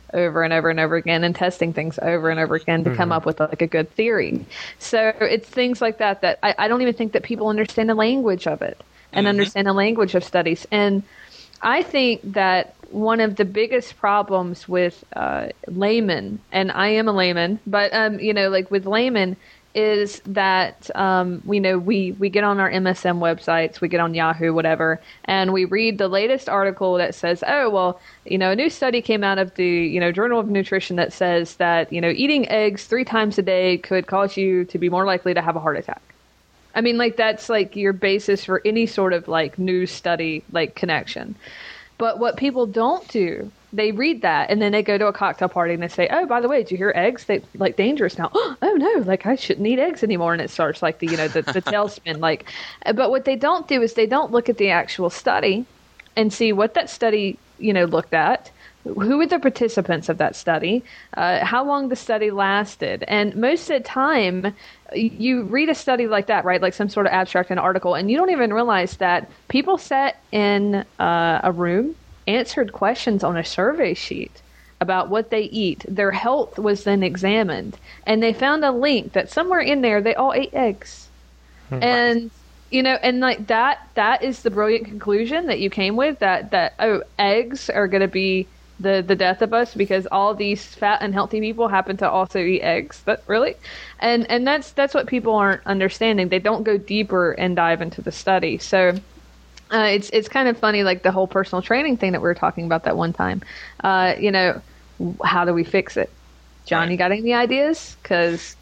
over and over and over again and testing things over and over again to mm-hmm. come up with like a good theory. So it's things like that that I, I don't even think that people understand the language of it and mm-hmm. understand the language of studies. And I think that one of the biggest problems with uh, laymen, and I am a layman, but um, you know, like with laymen, is that um, we know we, we get on our M S M websites, we get on Yahoo, whatever, and we read the latest article that says, oh, well, you know, a new study came out of the, you know, Journal of Nutrition that says that, you know, eating eggs three times a day could cause you to be more likely to have a heart attack. I mean, like, that's like your basis for any sort of like news study, like connection. But what people don't do, they read that and then they go to a cocktail party and they say, oh, by the way, did you hear eggs? They like dangerous now. Oh no, like I shouldn't eat eggs anymore. And it starts like the, you know, the, the tailspin, like, but what they don't do is they don't look at the actual study and see what that study, you know, looked at. Who were the participants of that study? Uh, how long the study lasted? And most of the time, you read a study like that, right? Like some sort of abstract in an article, and you don't even realize that people sat in uh, a room, answered questions on a survey sheet about what they eat. Their health was then examined, and they found a link that somewhere in there they all ate eggs. Hmm. And you know, and like that, that is the brilliant conclusion that you came with. That that oh, eggs are going to be the the death of us because all these fat and healthy people happen to also eat eggs. But really, and and that's that's what people aren't understanding. They don't go deeper and dive into the study. So uh, it's it's kind of funny, like the whole personal training thing that we were talking about that one time. Uh, you know, how do we fix it? John, right. You got any ideas? Because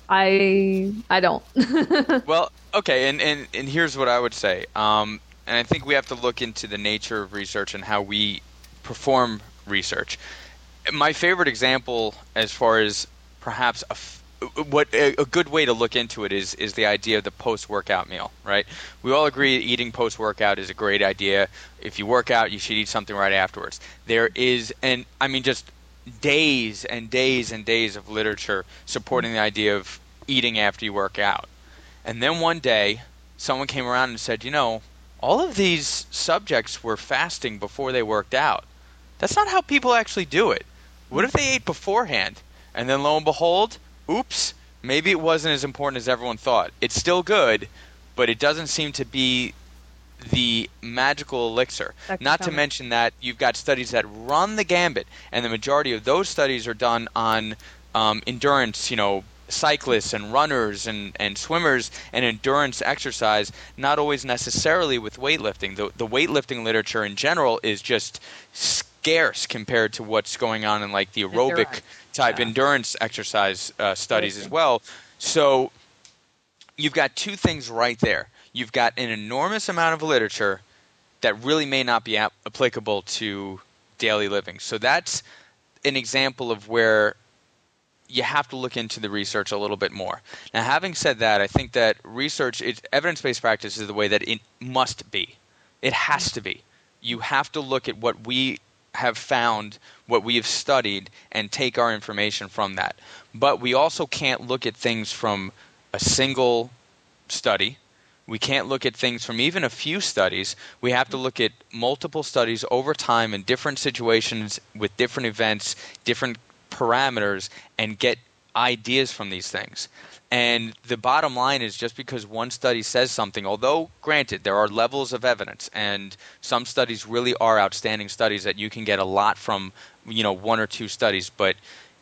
I I don't. Well, okay, and, and and here's what I would say. Um, and I think we have to look into the nature of research and how we perform research. My favorite example, as far as perhaps a f- what a, a good way to look into it is is the idea of the post-workout meal, right? We all agree eating post-workout is a great idea. If you work out, you should eat something right afterwards. There is, and I mean, just days and days and days of literature supporting the idea of eating after you work out. And then one day, someone came around and said, you know, all of these subjects were fasting before they worked out. That's not how people actually do it. What if they ate beforehand? And then lo and behold, oops, maybe it wasn't as important as everyone thought. It's still good, but it doesn't seem to be the magical elixir. Not to mention that you've got studies that run the gambit, and the majority of those studies are done on um, endurance, you know, cyclists and runners and, and swimmers and endurance exercise, not always necessarily with weightlifting. The, the weightlifting literature in general is just scarce compared to what's going on in like the aerobic endurance. type yeah. endurance exercise uh, studies as well. So you've got two things right there. You've got an enormous amount of literature that really may not be ap- applicable to daily living. So that's an example of where you have to look into the research a little bit more. Now, having said that, I think that research, it's, evidence-based practice is the way that it must be. It has to be. You have to look at what we have found, what we have studied, and take our information from that. But we also can't look at things from a single study. We can't look at things from even a few studies. We have to look at multiple studies over time in different situations with different events, different parameters, and get ideas from these things. And the bottom line is, just because one study says something, although granted there are levels of evidence and some studies really are outstanding studies that you can get a lot from, you know, one or two studies, but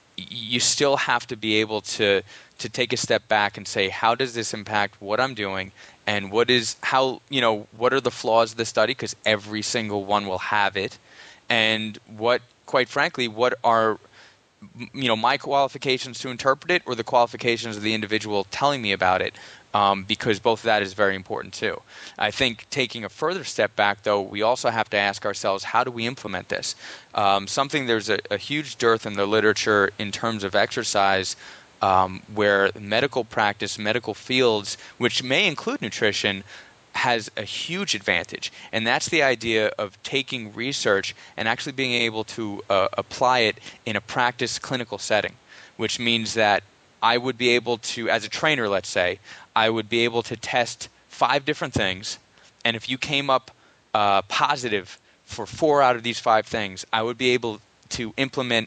you still have to be able to to take a step back and say, how does this impact what I'm doing, and what is how you know what are the flaws of the study, because every single one will have it, and what, quite frankly, what are you know my qualifications to interpret it, or the qualifications of the individual telling me about it, um, because both of that is very important too. I think taking a further step back, though, we also have to ask ourselves, how do we implement this? Um, something there's a, a huge dearth in the literature in terms of exercise, um, where medical practice, medical fields, which may include nutrition, has a huge advantage, and that's the idea of taking research and actually being able to uh, apply it in a practice clinical setting, which means that I would be able to, as a trainer, let's say, I would be able to test five different things, and if you came up uh, positive for four out of these five things, I would be able to implement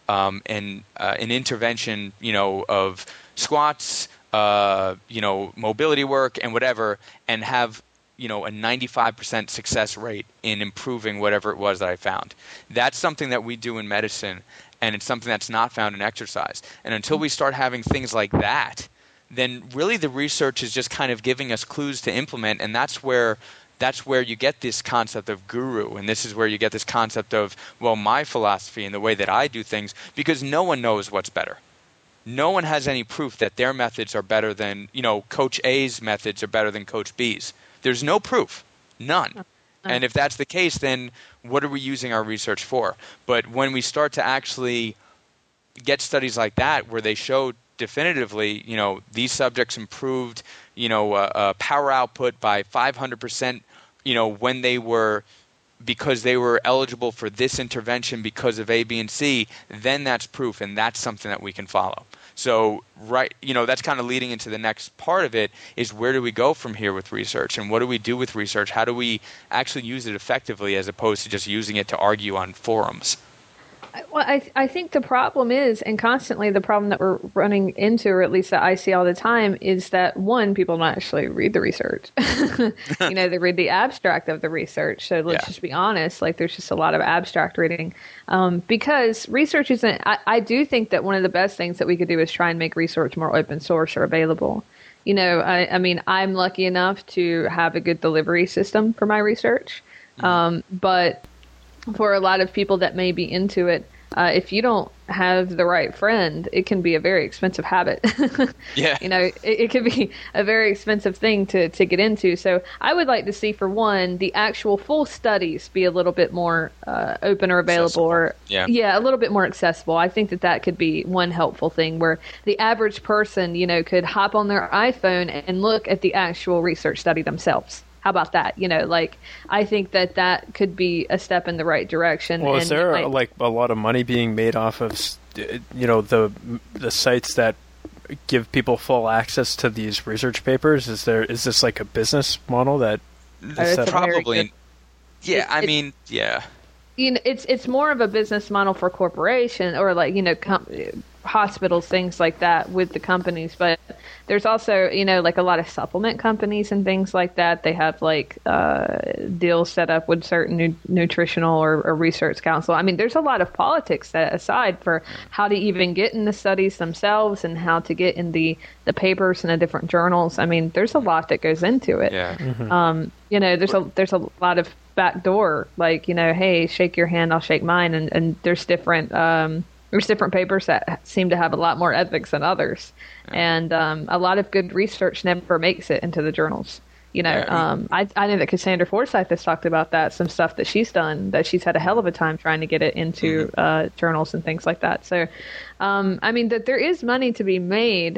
um, and uh, an intervention, you know, of squats, uh, you know, mobility work and whatever, and have, you know, a ninety-five percent success rate in improving whatever it was that I found. That's something that we do in medicine, and it's something that's not found in exercise. And until we start having things like that, then really the research is just kind of giving us clues to implement, and that's where that's where you get this concept of guru, and this is where you get this concept of, well, my philosophy and the way that I do things, because no one knows what's better. No one has any proof that their methods are better than, you know, Coach A's methods are better than Coach B's. There's no proof. None. And if that's the case, then what are we using our research for? But when we start to actually get studies like that where they show definitively, you know, these subjects improved, you know, uh, uh, power output by five hundred percent, you know, when they were, because they were eligible for this intervention because of A, B, and C, then that's proof, and that's something that we can follow. So, right, you know, that's kind of leading into the next part of it, is where do we go from here with research, and what do we do with research? How do we actually use it effectively as opposed to just using it to argue on forums? Well, I I think the problem is, and constantly the problem that we're running into, or at least that I see all the time, is that, one, people don't actually read the research. You know, they read the abstract of the research. So let's yeah. just be honest, like there's just a lot of abstract reading. Um, because research isn't, I, I do think that one of the best things that we could do is try and make research more open source or available. You know, I, I mean, I'm lucky enough to have a good delivery system for my research. Mm-hmm. Um, but for a lot of people that may be into it, uh, if you don't have the right friend, it can be a very expensive habit. Yeah. You know, it, it could be a very expensive thing to, to get into. So I would like to see, for one, the actual full studies be a little bit more uh, open or available, accessible. or yeah. yeah, a little bit more accessible. I think that that could be one helpful thing, where the average person, you know, could hop on their iPhone and look at the actual research study themselves. How about that? You know, like, I think that that could be a step in the right direction. Well, and is there might... like a lot of money being made off of, you know, the the sites that give people full access to these research papers? Is there is this like a business model that? Oh, is that probably. Good... Yeah, it, I it, mean, yeah. You know, it's it's more of a business model for corporation, or like, you know, com- hospitals, things like that with the companies. But there's also, you know, like a lot of supplement companies and things like that. They have like uh, deals set up with certain nu- nutritional or, or research council. I mean, there's a lot of politics set aside for how to even get in the studies themselves and how to get in the, the papers and the different journals. I mean, there's a lot that goes into it. Yeah. Mm-hmm. Um, you know, there's a there's a lot of backdoor, like, you know, hey, shake your hand, I'll shake mine, and, and there's different um, there's different papers that seem to have a lot more ethics than others, yeah. and um, a lot of good research never makes it into the journals. You know, yeah. um, I I know that Cassandra Forsyth has talked about that, some stuff that she's done, that she's had a hell of a time trying to get it into mm-hmm. uh, journals and things like that. So, um, I mean, that there is money to be made.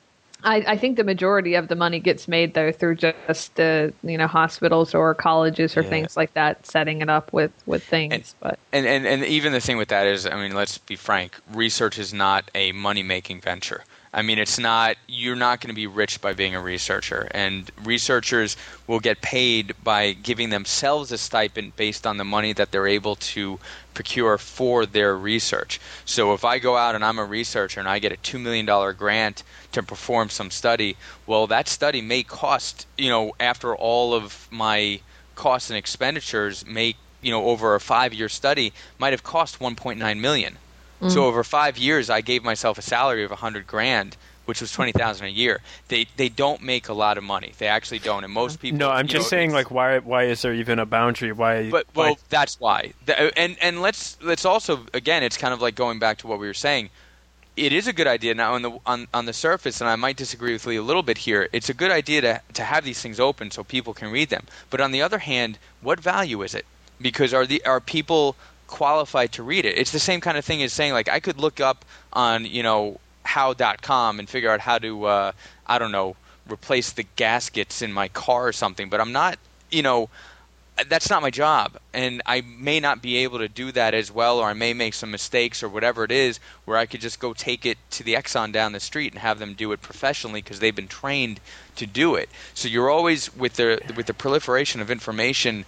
I, I think the majority of the money gets made, though, through just the, you know, hospitals or colleges or yeah. things like that, setting it up with, with things. And, but and, and, and even the thing with that is, I mean, let's be frank, research is not a money-making venture. I mean, it's not, you're not going to be rich by being a researcher. And researchers will get paid by giving themselves a stipend based on the money that they're able to procure for their research. So if I go out and I'm a researcher and I get a two million dollars grant to perform some study, well, that study may cost, you know, after all of my costs and expenditures, may, you know, over a five-year study, might have cost one point nine million dollars. So over five years, I gave myself a salary of a hundred grand, which was twenty thousand a year. They they don't make a lot of money. They actually don't, and most people. No, I'm just know, saying, like, why why is there even a boundary? Why? But why? well, that's why. The, and and let's let's also, again, it's kind of like going back to what we were saying. It is a good idea now on the on, on the surface, and I might disagree with Lee a little bit here. It's a good idea to to have these things open so people can read them. But on the other hand, what value is it? Because are the are people qualified to read it? It's the same kind of thing as saying, like, I could look up on, you know, how dot com and figure out how to uh, I don't know, replace the gaskets in my car or something, but I'm not, you know, that's not my job, and I may not be able to do that as well, or I may make some mistakes or whatever it is, where I could just go take it to the Exxon down the street and have them do it professionally because they've been trained to do it. So you're always, with the with the proliferation of information,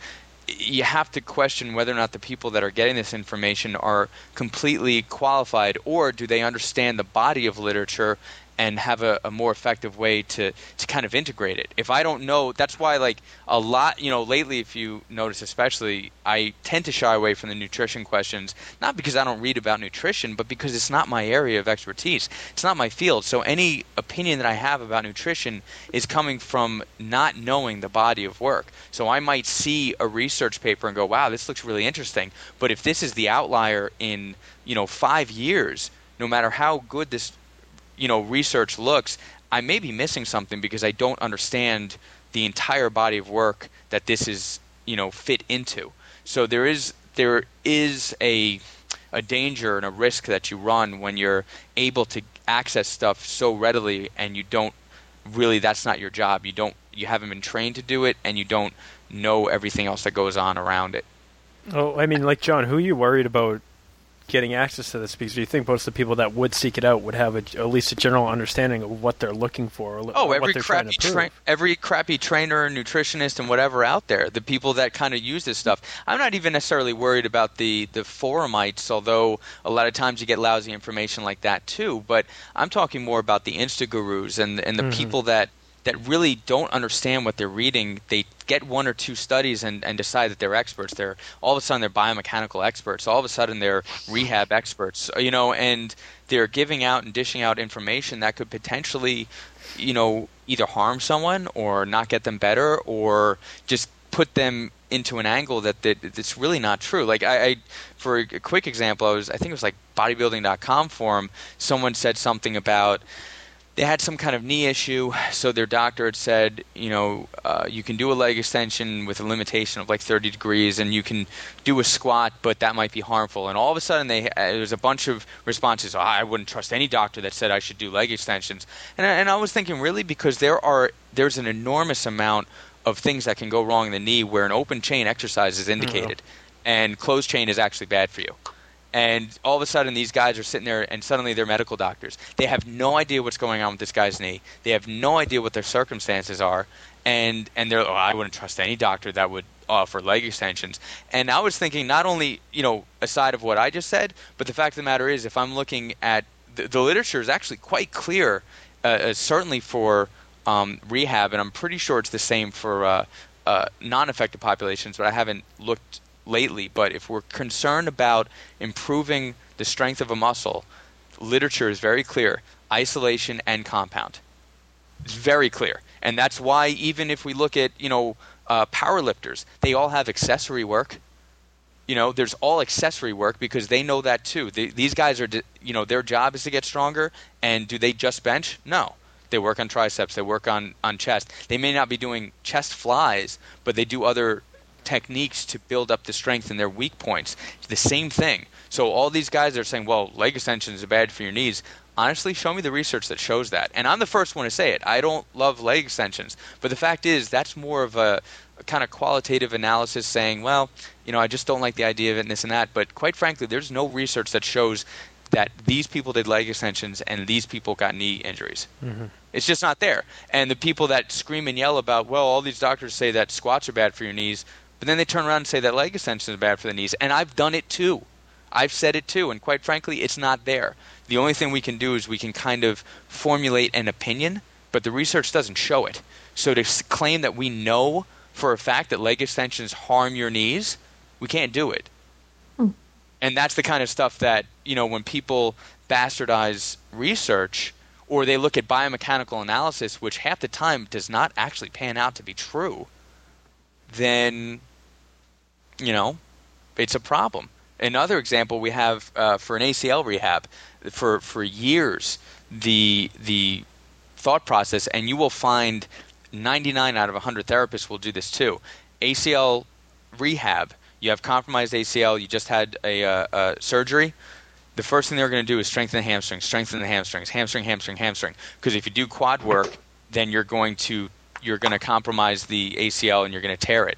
you have to question whether or not the people that are getting this information are completely qualified, or do they understand the body of literature and have a, a more effective way to, to kind of integrate it. If I don't know, that's why like a lot, you know, lately, if you notice especially, I tend to shy away from the nutrition questions, not because I don't read about nutrition, but because it's not my area of expertise. It's not my field. So any opinion that I have about nutrition is coming from not knowing the body of work. So I might see a research paper and go, wow, this looks really interesting. But if this is the outlier in, you know, five years, no matter how good this you know, research looks, I may be missing something because I don't understand the entire body of work that this is, you know, fit into. So there is there is a a danger and a risk that you run when you're able to access stuff so readily and you don't really, that's not your job. You don't you haven't been trained to do it, and you don't know everything else that goes on around it. Oh, I mean, like John, who are you worried about getting access to this, because do you think most of the people that would seek it out would have a, at least a general understanding of what they're looking for? Or oh, what every they're crappy tra- every crappy trainer, nutritionist, and whatever out there, the people that kind of use this stuff. I'm not even necessarily worried about the the forumites, although a lot of times you get lousy information like that too. But I'm talking more about the Insta gurus and and the mm-hmm. people that. that really don't understand what they're reading. They get one or two studies and, and decide that they're experts. They're all of a sudden they're biomechanical experts. All of a sudden they're rehab experts, you know, and they're giving out and dishing out information that could potentially, you know, either harm someone or not get them better or just put them into an angle that, that that's really not true. Like I, I, for a quick example, I was I think it was like bodybuilding dot com forum. Someone said something about. They had some kind of knee issue, so their doctor had said, you know, uh, you can do a leg extension with a limitation of like thirty degrees, and you can do a squat, but that might be harmful. And all of a sudden, they uh, there was a bunch of responses. Oh, I wouldn't trust any doctor that said I should do leg extensions. And, and I was thinking, really, because there are there's an enormous amount of things that can go wrong in the knee where an open chain exercise is indicated, mm-hmm. and closed chain is actually bad for you. And all of a sudden, these guys are sitting there, and suddenly they're medical doctors. They have no idea what's going on with this guy's knee. They have no idea what their circumstances are. And and they're, oh, I wouldn't trust any doctor that would offer leg extensions. And I was thinking, not only, you know, aside of what I just said, but the fact of the matter is, if I'm looking at the, the literature is actually quite clear, uh, uh, certainly for um, rehab, and I'm pretty sure it's the same for uh, uh, non-affected populations, but I haven't looked lately. But if we're concerned about improving the strength of a muscle, literature is very clear: isolation and compound. It's very clear, and that's why even if we look at, you know, uh, power lifters, they all have accessory work. You know, there's all accessory work because they know that too. They, these guys are, you know, their job is to get stronger. And do they just bench? No. They work on triceps. They work on on chest. They may not be doing chest flies, but they do other techniques to build up the strength in their weak points. It's the same thing. So all these guys are saying, well, leg extensions are bad for your knees. Honestly, show me the research that shows that. And I'm the first one to say it. I don't love leg extensions. But the fact is, that's more of a, a kind of qualitative analysis saying, well, you know, I just don't like the idea of it and this and that. But quite frankly, there's no research that shows that these people did leg extensions and these people got knee injuries. Mm-hmm. It's just not there. And the people that scream and yell about, well, all these doctors say that squats are bad for your knees, but then they turn around and say that leg extensions are bad for the knees. And I've done it too. I've said it too. And quite frankly, it's not there. The only thing we can do is we can kind of formulate an opinion, but the research doesn't show it. So to claim that we know for a fact that leg extensions harm your knees, we can't do it. Hmm. And that's the kind of stuff that, you know, when people bastardize research or they look at biomechanical analysis, which half the time does not actually pan out to be true, then, you know, it's a problem. Another example we have uh, for an A C L rehab, for for years, the the thought process, and you will find ninety-nine out of one hundred therapists will do this too. A C L rehab, you have compromised A C L, you just had a, uh, a surgery. The first thing they're going to do is strengthen the hamstrings, strengthen the hamstrings, hamstring, hamstring, hamstring. Because if you do quad work, then you're going to you're going to compromise the A C L and you're going to tear it.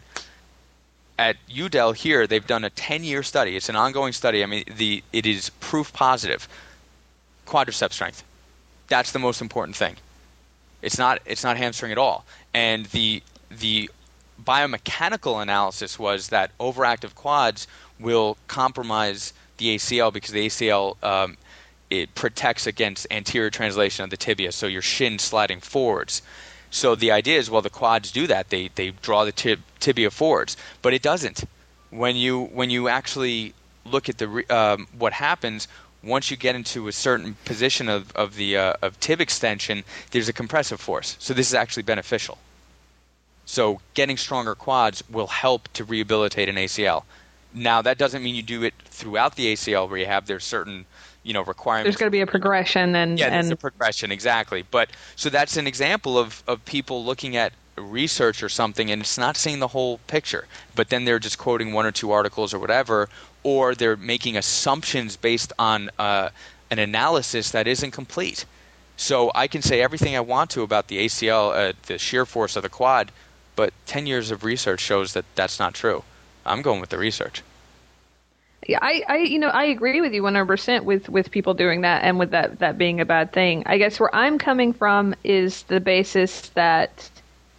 At U D E L here, they've done a ten-year study. It's an ongoing study. I mean, the it is proof positive. Quadricep strength. That's the most important thing. It's not it's not hamstring at all. And the the biomechanical analysis was that overactive quads will compromise the A C L because the A C L um, it protects against anterior translation of the tibia, so your shin sliding forwards. So the idea is, well, the quads do that. They they draw the tib- tibia forwards, but it doesn't. When you when you actually look at the um, what happens once you get into a certain position of of the uh, of tib extension, there's a compressive force. So this is actually beneficial. So getting stronger quads will help to rehabilitate an A C L. Now that doesn't mean you do it throughout the A C L rehab. There's certain you know requirements. There's going to be a progression and yeah, there's and a progression exactly. But so that's an example of of people looking at research or something and it's not seeing the whole picture. But then they're just quoting one or two articles or whatever, or they're making assumptions based on uh, an analysis that isn't complete. So I can say everything I want to about the A C L, uh, the shear force of the quad, but ten years of research shows that that's not true. I'm going with the research. Yeah, I, I, you know, I agree with you one hundred percent with, with people doing that and with that, that being a bad thing. I guess where I'm coming from is the basis that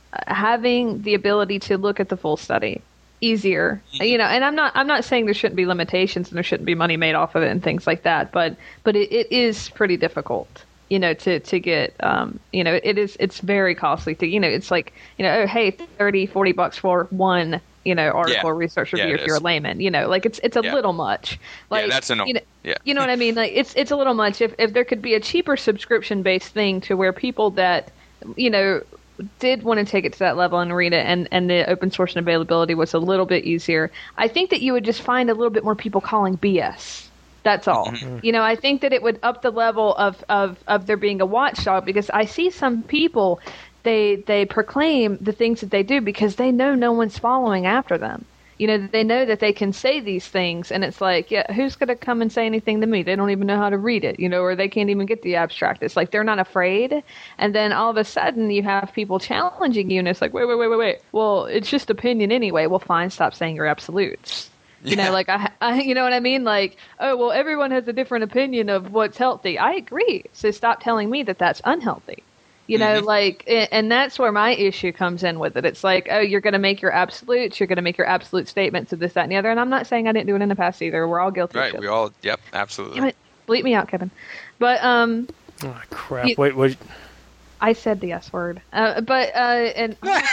having the ability to look at the full study easier, mm-hmm. you know, and I'm not, I'm not saying there shouldn't be limitations and there shouldn't be money made off of it and things like that, but, but it, it is pretty difficult, you know, to, to get, um, you know, it is, it's very costly to, you know, it's like, you know, oh, hey, thirty, forty bucks for one, you know, article yeah. research review yeah, if you're a layman, you know, like it's, it's a yeah. little much. Like, yeah, that's a no. You know, yeah. you know what I mean? Like it's, it's a little much. If, if there could be a cheaper subscription based thing to where people that, you know, did want to take it to that level and read it and, and the open source and availability was a little bit easier, I think that you would just find a little bit more people calling B S. That's all. Mm-hmm. You know, I think that it would up the level of, of, of there being a watchdog because I see some people, they they proclaim the things that they do because they know no one's following after them. You know, they know that they can say these things, and it's like, yeah, who's going to come and say anything to me? They don't even know how to read it, you know, or they can't even get the abstract. It's like they're not afraid. And then all of a sudden you have people challenging you, and it's like, wait, wait, wait, wait, wait. Well, it's just opinion anyway. Well, fine, stop saying your absolutes. You yeah. know, like, I, I, you know what I mean? Like, oh, well, everyone has a different opinion of what's healthy. I agree. So stop telling me that that's unhealthy. You know, mm-hmm. like, and that's where my issue comes in with it. It's like, oh, you're going to make your absolutes, you're going to make your absolute statements of this, that, and the other. And I'm not saying I didn't do it in the past either. We're all guilty. Right. Of we all, yep, absolutely. Damn it, bleep me out, Kevin. But, um. Oh, crap. You, wait, wait. I said the S word. Uh, but, uh, and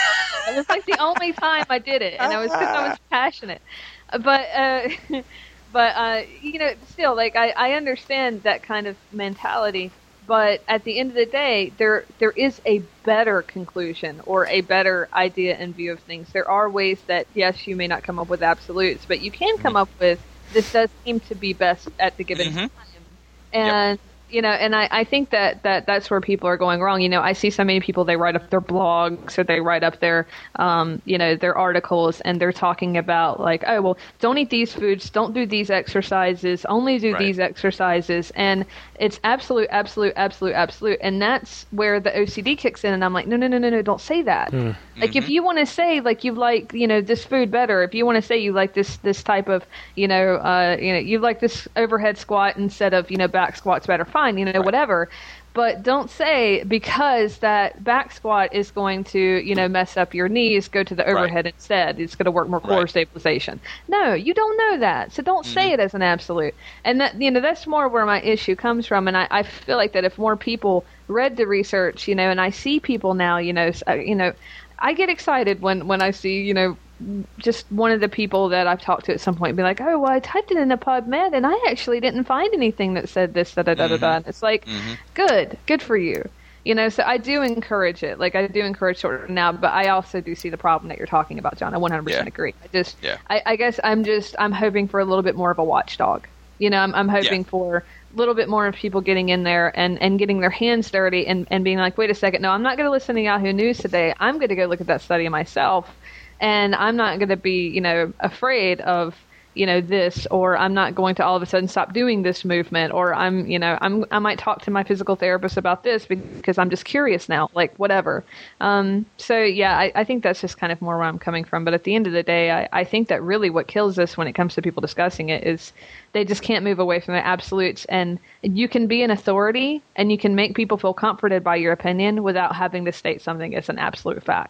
it was like the only time I did it. And I was, because I was passionate. But, uh, but, uh, you know, still, like, I, I understand that kind of mentality. But at the end of the day, there there is a better conclusion or a better idea and view of things. There are ways that, yes, you may not come up with absolutes, but you can come up with, this does seem to be best at the given mm-hmm. time. And, yep. you know, and I, I think that, that that's where people are going wrong. You know, I see so many people, they write up their blogs or they write up their, um, you know, their articles and they're talking about like, oh, well, don't eat these foods, don't do these exercises, only do right. these exercises. And it's absolute, absolute, absolute, absolute. And that's where the O C D kicks in. And I'm like, no, no, no, no, no, don't say that. Mm. Like, mm-hmm. if you want to say, like, you like, you know, this food better, if you want to say you like this, this type of, you know, uh, you know, you like this overhead squat instead of, you know, back squats better, fine, you know, right. whatever. But don't say because that back squat is going to, you know, mess up your knees, go to the overhead right. instead. It's going to work more core right. stabilization. No, you don't know that. So don't mm-hmm. say it as an absolute. And that, you know, that's more where my issue comes from. And I, I feel like that if more people read the research, you know, and I see people now, you know, you know, I get excited when, when I see, you know, just one of the people that I've talked to at some point be like, oh, well, I typed it in the PubMed and I actually didn't find anything that said this, da da da da da. And it's like, mm-hmm. good, good for you. You know, so I do encourage it. Like, I do encourage sort of now, but I also do see the problem that you're talking about, John. I one hundred percent yeah. agree. I just, yeah. I, I guess I'm just, I'm hoping for a little bit more of a watchdog. You know, I'm, I'm hoping yeah. for a little bit more of people getting in there and, and getting their hands dirty and, and being like, wait a second, no, I'm not going to listen to Yahoo News today. I'm going to go look at that study myself. And I'm not going to be, you know, afraid of, you know, this, or I'm not going to all of a sudden stop doing this movement, or I'm, you know, I'm, I might talk to my physical therapist about this because I'm just curious now, like whatever. Um, so yeah, I, I think that's just kind of more where I'm coming from. But at the end of the day, I, I think that really what kills us when it comes to people discussing it is they just can't move away from the absolutes. And you can be an authority and you can make people feel comforted by your opinion without having to state something as an absolute fact.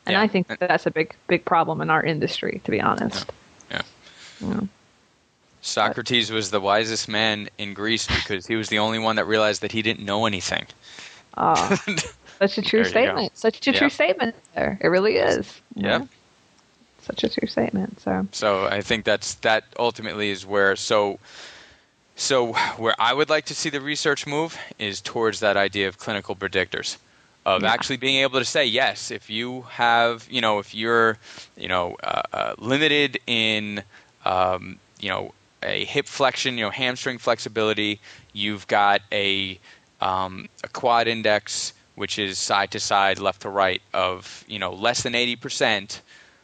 And Yeah. I think that that's a big, big problem in our industry, to be honest. Yeah. Yeah. Socrates was the wisest man in Greece because he was the only one that realized that he didn't know anything. Oh, such a true There you go. statement. Such a Yep. true statement there. It really is. Yep. Yeah. Such a true statement. So So I think that's that ultimately is where so so where I would like to see the research move is towards that idea of clinical predictors, of Yeah. actually being able to say, yes, if you have, you know, if you're, you know, uh, uh, limited in, um, you know, a hip flexion, you know, hamstring flexibility, you've got a um, a quad index, which is side to side, left to right, of, you know, less than eighty percent,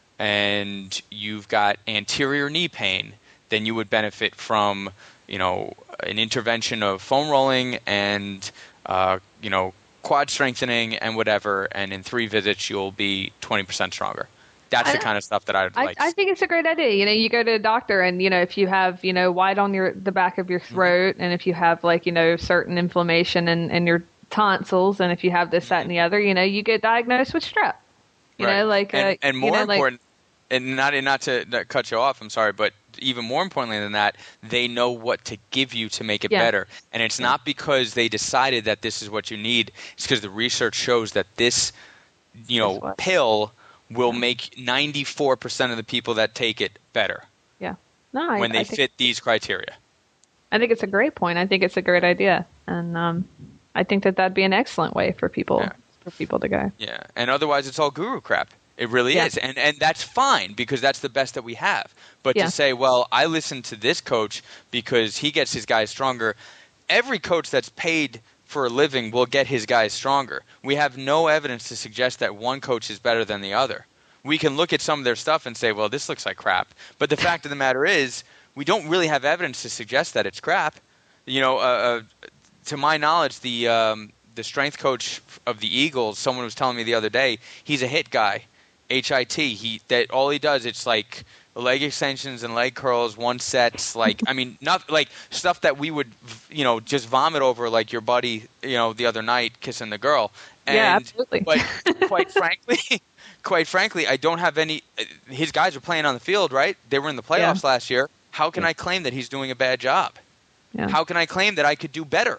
and you've got anterior knee pain, then you would benefit from, you know, an intervention of foam rolling and, uh, you know, quad strengthening and whatever, and in three visits you'll be twenty percent stronger. That's the I- kind of stuff that I would I, like. I think it's a great idea. You know, you go to a doctor, and you know, if you have, you know, white on your the back of your throat, and if you have like, you know, certain inflammation in, in your tonsils, and if you have this, that, and the other, you know, you get diagnosed with strep. You Right. know, like and, uh, and you more know, like- important, and not not to not cut you off, I'm sorry, but even more importantly than that, they know what to give you to make it Yeah. better. And it's Yeah. not because they decided that this is what you need. It's because the research shows that this, you know, Guess what? pill will Yeah. make ninety-four percent of the people that take it better yeah, no, I, when they I think, fit these criteria. I think it's a great point. I think it's a great idea, and um, I think that that'd be an excellent way for people Yeah. for people to go. Yeah, and otherwise it's all guru crap. It really Yeah. is, and and that's fine because that's the best that we have. But Yeah. to say, well, I listen to this coach because he gets his guys stronger. Every coach that's paid for a living will get his guys stronger. We have no evidence to suggest that one coach is better than the other. We can look at some of their stuff and say, well, this looks like crap. But the fact of the matter is, we don't really have evidence to suggest that it's crap. You know, uh, uh, to my knowledge, the um, the strength coach of the Eagles, someone was telling me the other day, he's a HIIT guy, H I T. He that all he does, it's like leg extensions and leg curls, one sets. Like I mean, not like stuff that we would, you know, just vomit over, like your buddy, you know, the other night kissing the girl. And, Yeah, absolutely. But quite frankly, quite frankly, I don't have any. His guys are playing on the field, right? They were in the playoffs Yeah. last year. How can Yeah. I claim that he's doing a bad job? Yeah, How can I claim that I could do better?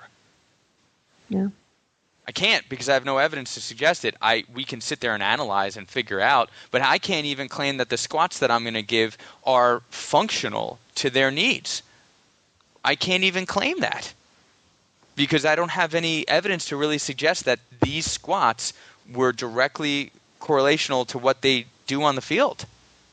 yeah. I can't because I have no evidence to suggest it. I we can sit there and analyze and figure out, but I can't even claim that the squats that I'm going to give are functional to their needs. I can't even claim that because I don't have any evidence to really suggest that these squats were directly correlational to what they do on the field.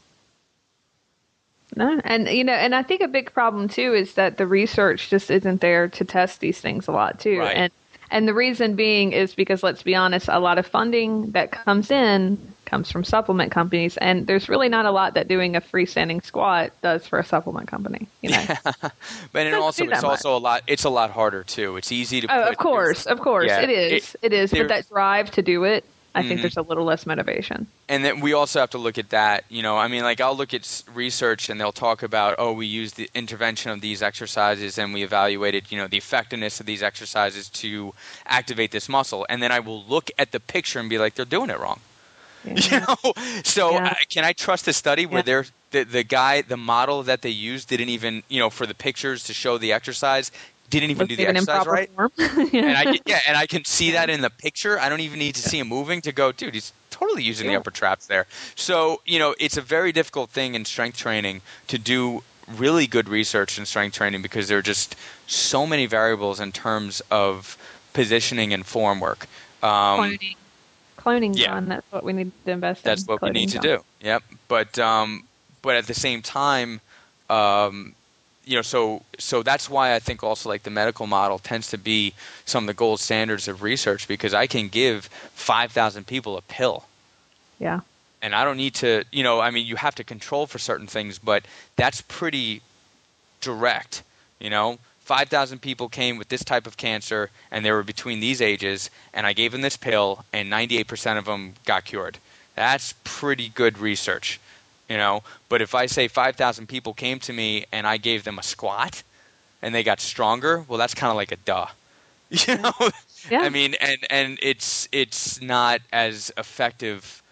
No, and you know, and I think a big problem too is that the research just isn't there to test these things a lot too. Right. And and the reason being is because, let's be honest, a lot of funding that comes in comes from supplement companies, and there's really not a lot that doing a freestanding squat does for a supplement company. You know. But and Doesn't also do that it's also a lot it's a lot harder too. It's easy to Oh, put of course, of course, Yeah, it is, it- it is. But there- that drive to do it, I think Mhm. there's a little less motivation. And then we also have to look at that, you know, I mean, like I'll look at s- research and they'll talk about, oh, we use the intervention of these exercises and we evaluated, you know, the effectiveness of these exercises to activate this muscle. And then I will look at the picture and be like, they're doing it wrong. Yeah. You know, so Yeah. uh, can I trust a study where Yeah. they're, the the guy, the model that they used didn't even, you know, for the pictures to show the exercise, didn't even do Wasn't the even in exercise proper right? form. yeah. And I can, yeah, and I can see that in the picture. I don't even need to see him moving to go, dude, he's totally using the Yeah. upper traps there. So, you know, it's a very difficult thing in strength training to do really good research in strength training because there are just so many variables in terms of positioning and form work. Um, cloning, cloning, yeah. John. That's what we need to invest in. That's what we cloning, need to John. do. Yep. But um, but at the same time, um, you know, so so that's why I think also like the medical model tends to be some of the gold standards of research because I can give five thousand people a pill. Yeah. And I don't need to, you know, I mean, you have to control for certain things, but that's pretty direct, you know. five thousand people came with this type of cancer, and they were between these ages, and I gave them this pill, and ninety-eight percent of them got cured. That's pretty good research, you know. But if I say five thousand people came to me, and I gave them a squat, and they got stronger, well, that's kind of like a duh. You know? Yeah. I mean, and, and it's it's not as effective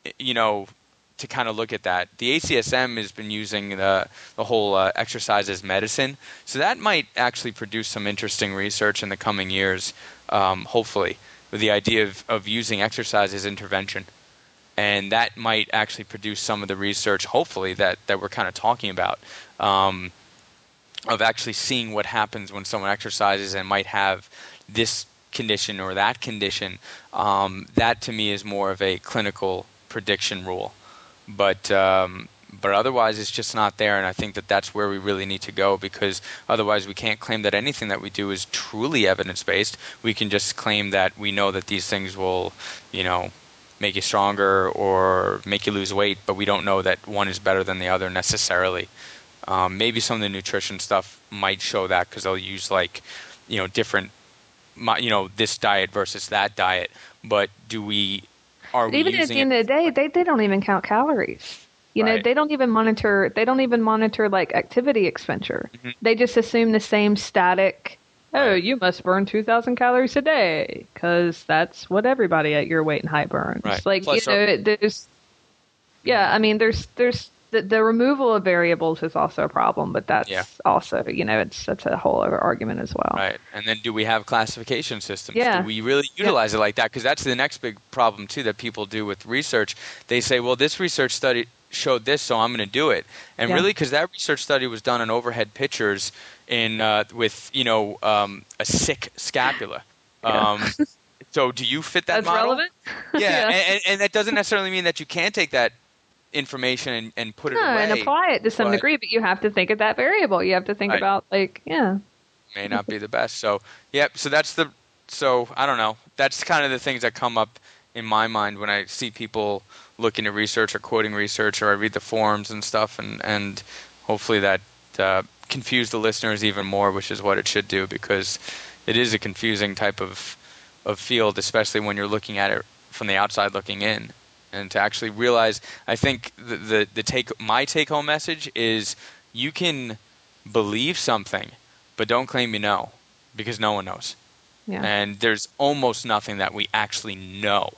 you know, to kind of look at that. The A C S M has been using the the whole uh, exercise as medicine, so that might actually produce some interesting research in the coming years, um, hopefully, with the idea of, of using exercise as intervention. And that might actually produce some of the research, hopefully, that, that we're kind of talking about, um, of actually seeing what happens when someone exercises and might have this condition or that condition. Um, that, to me, is more of a clinical prediction rule. But um, but otherwise, it's just not there, and I think that that's where we really need to go, because otherwise we can't claim that anything that we do is truly evidence-based. We can just claim that we know that these things will, you know, make you stronger or make you lose weight, but we don't know that one is better than the other necessarily. Um, maybe some of the nutrition stuff might show that, because they'll use, like, you know, different, you know, this diet versus that diet. But do we, are we even using at the end it? of the day, they, they don't even count calories. You know, Right. they don't even monitor, they don't even monitor like activity expenditure. Mm-hmm. They just assume the same static, oh, Right. you must burn two thousand calories a day, because that's what everybody at your weight and height burns. Right. Like, Plus you know, our- it- there's, yeah, I mean, there's, there's, the, the removal of variables is also a problem, but that's Yeah. also, you know, it's, that's a whole other argument as well. Right. And then do we have classification systems? Yeah. Do we really utilize it like that? Because that's the next big problem, too, that people do with research. They say, well, this research study showed this, so I'm going to do it. And Yeah. really, because that research study was done on overhead pictures in uh, with, you know, um, a sick scapula. Yeah. Um, so do you fit that That's model? relevant? Yeah. Yeah. And, and, and that doesn't necessarily mean that you can't take that information and, and put it No, away. and apply it to some but- degree, but you have to think of that variable. You have to think Right. about, like, yeah. may not be the best. So, yep. So that's the. So I don't know. That's kind of the things that come up in my mind when I see people looking at research or quoting research, or I read the forums and stuff, and and hopefully that uh, confuse the listeners even more, which is what it should do, because it is a confusing type of of field, especially when you're looking at it from the outside looking in. And to actually realize, I think the, the, the take my take-home message is you can believe something, but don't claim you know, because no one knows. Yeah. And there's almost nothing that we actually know.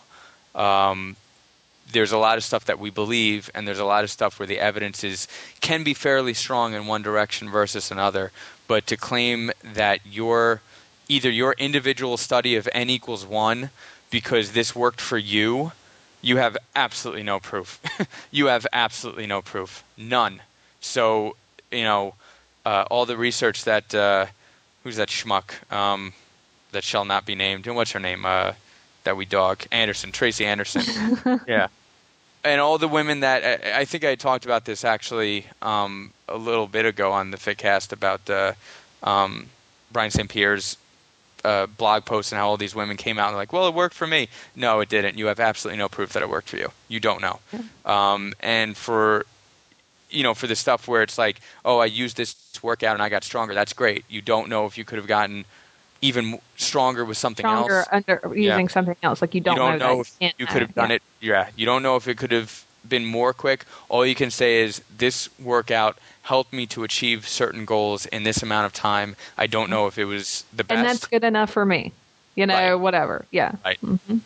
Um, there's a lot of stuff that we believe, and there's a lot of stuff where the evidence is can be fairly strong in one direction versus another. But to claim that your either your individual study of n equals one because this worked for you, you have absolutely no proof. You have absolutely no proof. None. So, you know, uh, all the research that, uh, who's that schmuck um, that shall not be named? And what's her name? Uh, that we dog? Anderson, Tracy Anderson. Yeah. And all the women that, I, I think I talked about this actually um, a little bit ago on the Fitcast about uh, um, Brian Saint Pierre's Uh, blog post and how all these women came out and like, well, it worked for me. No, it didn't. You have absolutely no proof that it worked for you. You don't know. Yeah. Um, and for, you know, for the stuff where it's like, oh, I used this workout and I got stronger. That's great. You don't know if you could have gotten even stronger with something Stronger else. under using Yeah. something else. Like, you don't, you don't know, know, that. if can't you know. could have done Yeah. it. Yeah. You don't know if it could have been more quick. All you can say is this workout helped me to achieve certain goals in this amount of time. I don't know if it was the best. And that's good enough for me. You know, Right. whatever. Yeah. Right. Mm-hmm.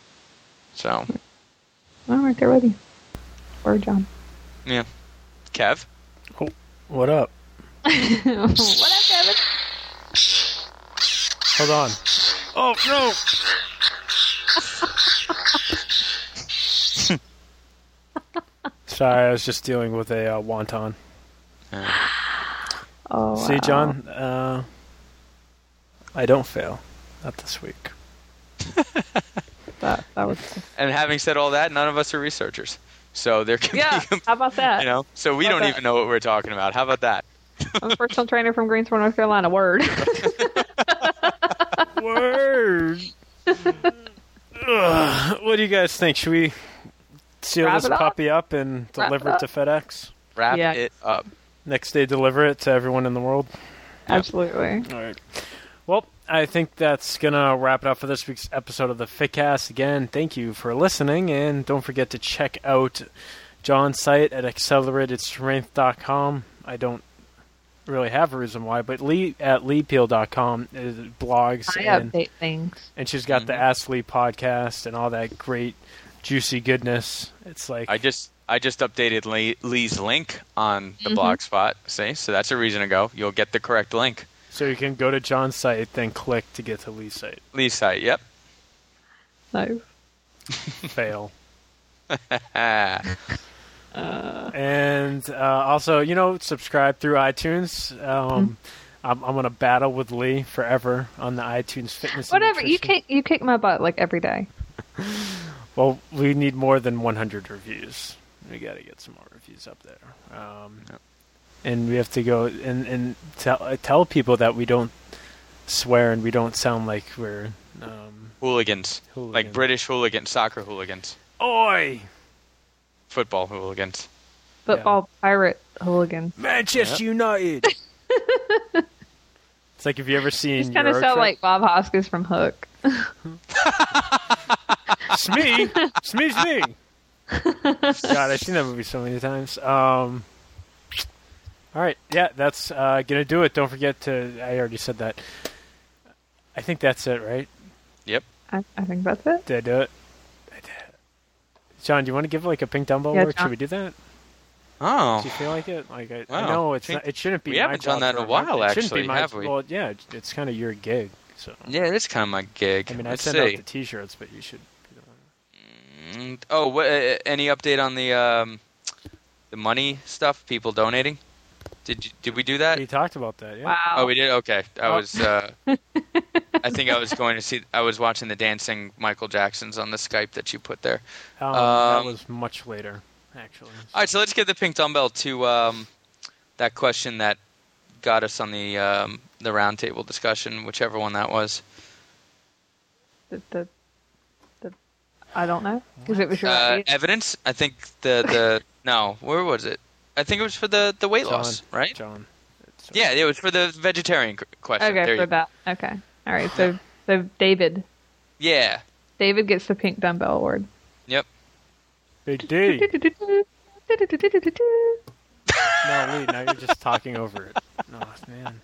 So, I'm right there with you. Word, John. yeah. Kev? What up? What up, Kevin? Hold on. Oh no! Sorry, I was just dealing with a uh, wonton. Oh, See, wow. John, uh, I don't fail. Not this week. That, that was. And having said all that, none of us are researchers. So there could Yeah. be, How about that? you know, so we How don't about even know what we're talking about. How about that? I'm a personal trainer from Greensboro, North Carolina. Word. Word. Ugh, what do you guys think? Should we seal Wrap this it up? puppy up and Wrap deliver it it to FedEx? Wrap Yeah. it up. Next day, deliver it to everyone in the world? Absolutely. All right. Well, I think that's going to wrap it up for this week's episode of the Fitcast. Again, thank you for listening, and don't forget to check out John's site at accelerated strength dot com. I don't really have a reason why, but Lee at lee peel dot com is blogs, I and, update things. and she's got the Mhm. Ask Lee podcast and all that great juicy goodness. It's like I just I just updated Lee, Lee's link on the Mhm. blog spot. See, so that's a reason to go. You'll get the correct link. so you can go to John's site, then click to get to Lee's site. Lee's site. Yep. No. Fail. Ah, Uh, And uh, also, you know, subscribe through iTunes. Um, I'm, I'm gonna battle with Lee forever on the iTunes fitness. and whatever. You nutrition. kick you kick my butt like every day. Well, we need more than one hundred reviews. We got to get some more reviews up there. Um, Yep. And we have to go and, and tell tell people that we don't swear and we don't sound like we're um, hooligans. Like hooligans. British hooligans, soccer hooligans, Oi, football hooligans. Football pirate hooligan. Manchester United. It's like if you ever seen Just kind of Euro sound Trip- like Bob Hoskins from Hook. Smee, Smee, Smee. God, I've seen that movie so many times. Um, all right, yeah, that's uh, gonna do it. Don't forget to. I already said that. I think that's it, right? I, I think that's it. Did I do it? I did. John, do you want to give like a pink dumbbell Yeah, work? John. Should we do that? Oh, Do you feel like it? Like I, I Wow. know it's Pink- not, it shouldn't be. we my haven't done job that in to a while, remember. It shouldn't actually, be my, have we? Well, yeah, it's, it's kind of your gig. So yeah, it is kind of my gig. I mean, I Let's send see. out the T-shirts, but you should. Be the one. Mm, Oh, wha- uh, any update on the um, the money stuff? People donating? Did you, did we do that? We talked about that. Yeah. Wow. Oh, we did. Okay, I Oh. was. Uh, I think I was going to see. I was watching the dancing Michael Jacksons on the Skype that you put there. Um, that Um, was much later, actually. All right, so let's give the pink dumbbell to um, that question that got us on the um, the roundtable discussion, whichever one that was. The, the, the, I don't know because it was your Uh, idea. evidence. I think the the no. Where was it? I think it was for the the weight John, loss, right? John. It's- Yeah, it was for the vegetarian qu- question. Okay, There for you- that. Okay. All right. So, so David, Yeah. David gets the pink dumbbell award. Yep. Big D. No, Lee, now you're just talking over it. Oh, man.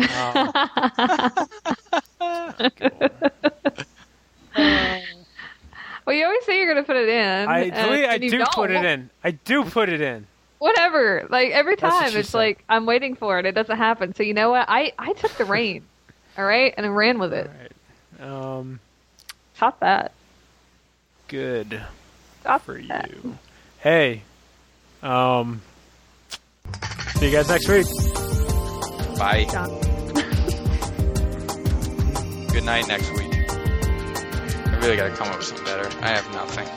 Um, Well, you always say you're going to put it in. I, and- Lee, I and you do put don't. it in. I do put it in. Whatever. Like every That's what time, she it's said. like I'm waiting for it. It doesn't happen. So you know what? I I took the reign. All right, and I ran with it. All right. Um, Stop that. good Stop for that. you. Hey. Um. See you guys next week. Bye. John. Good night next week. I really got to come up with something better. I have nothing.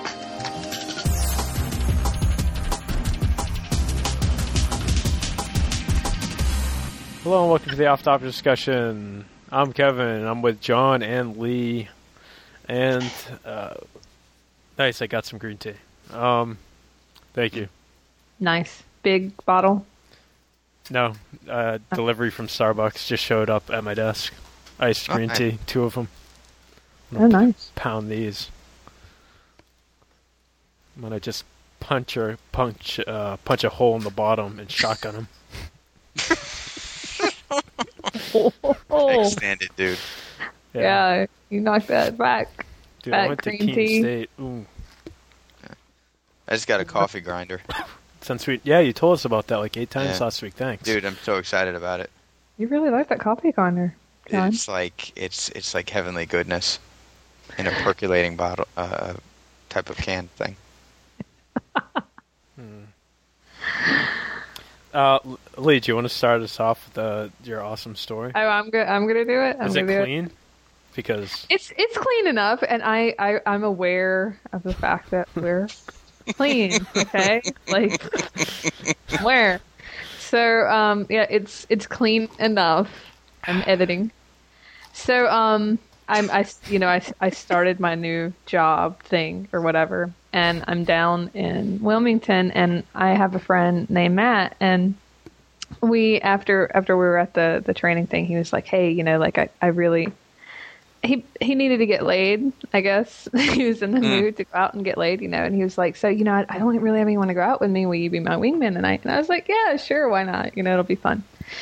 Hello and welcome to the Off Topic Discussion. I'm Kevin. I'm with John and Lee. And, uh, nice, I got some green tea. Um, thank you. Nice big bottle. No, uh, delivery from Starbucks just showed up at my desk. Iced Oh, green nice. tea, two of them. Oh, nice. Pound these. I'm gonna just punch or punch, uh, punch a hole in the bottom and shotgun them. Oh, Extended, dude. yeah. You knocked that back. Dude, I that went to green Keene tea. State. Ooh, I just got a coffee grinder. sounds sweet. Yeah, you told us about that like eight times Yeah. last week. Thanks, Dude, I'm so excited about it. You really like that coffee grinder, John. It's like it's it's like heavenly goodness in a percolating bottle uh, type of can thing. Uh, L- Lee, do you want to start us off with uh, your awesome story? Oh, I'm good. I'm gonna do it. I'm Is gonna it do clean? Because It's it's clean enough, and I, I I'm aware of the fact that we're clean. Okay, like where. So um yeah, it's it's clean enough. I'm editing. So um I'm I you know I I started my new job thing or whatever, and I'm down in Wilmington, and I have a friend named Matt, and we after after we were at the the training thing, he was like, hey, you know, like I I really. He he needed to get laid, I guess. He was in the Mm. mood to go out and get laid, you know. And he was like, so, you know, I, I don't really have anyone to go out with me. Will you be my wingman tonight? And I was like, yeah, sure, why not? You know, it'll be fun.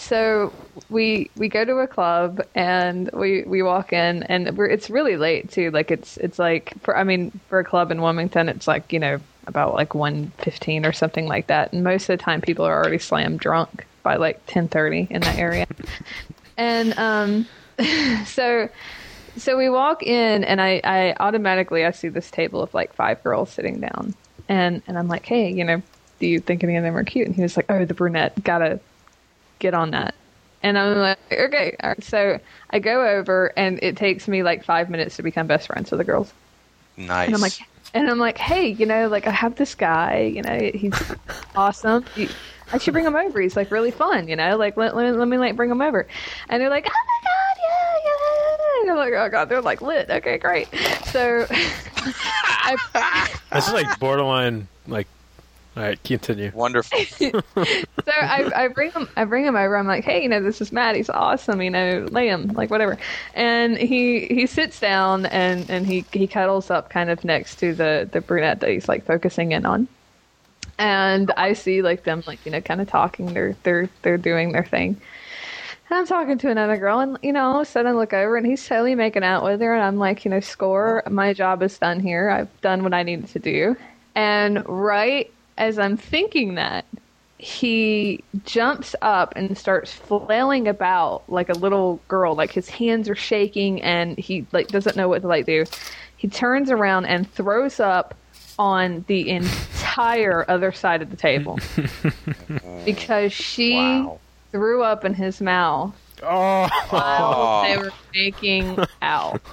so we we go to a club and we we walk in and we're, it's really late too. Like it's it's like for I mean for a club in Wilmington, it's like you know about like one fifteen or something like that. And most of the time, people are already slam drunk by like ten thirty in that area. And um, so so we walk in and I, I automatically I see this table of like five girls sitting down and and I'm like, hey, you know, do you think any of them are cute? And he was like, oh, the brunette, gotta get on that. And I'm like, okay. All right. So I go over and it takes me like five minutes to become best friends with the girls. Nice. And I'm like, and I'm like, hey, you know, like I have this guy, you know, he's awesome. You, I should bring him over. He's like really fun, you know, like let, let, let me like bring him over. And they're like, oh my God, yeah, yeah. And I'm like, oh God, they're like lit. Okay, great. So I, This is like borderline, like, all right, continue. Wonderful. so I, I bring him, I bring him over. I'm like, hey, you know, this is Matt. He's awesome. You know, Liam, like whatever. And he he sits down and, and he, he cuddles up kind of next to the, the brunette that he's like focusing in on. And I see like them like you know kind of talking. They're they're they're doing their thing. And I'm talking to another girl, and you know, all of a sudden I look over and he's totally making out with her, and I'm like, you know, score. My job is done here. I've done what I needed to do. And right as I'm thinking that, he jumps up and starts flailing about like a little girl. Like his hands are shaking and he like doesn't know what to like do. He turns around and throws up on the entire other side of the table because she Wow. threw up in his mouth Oh, while they were making out.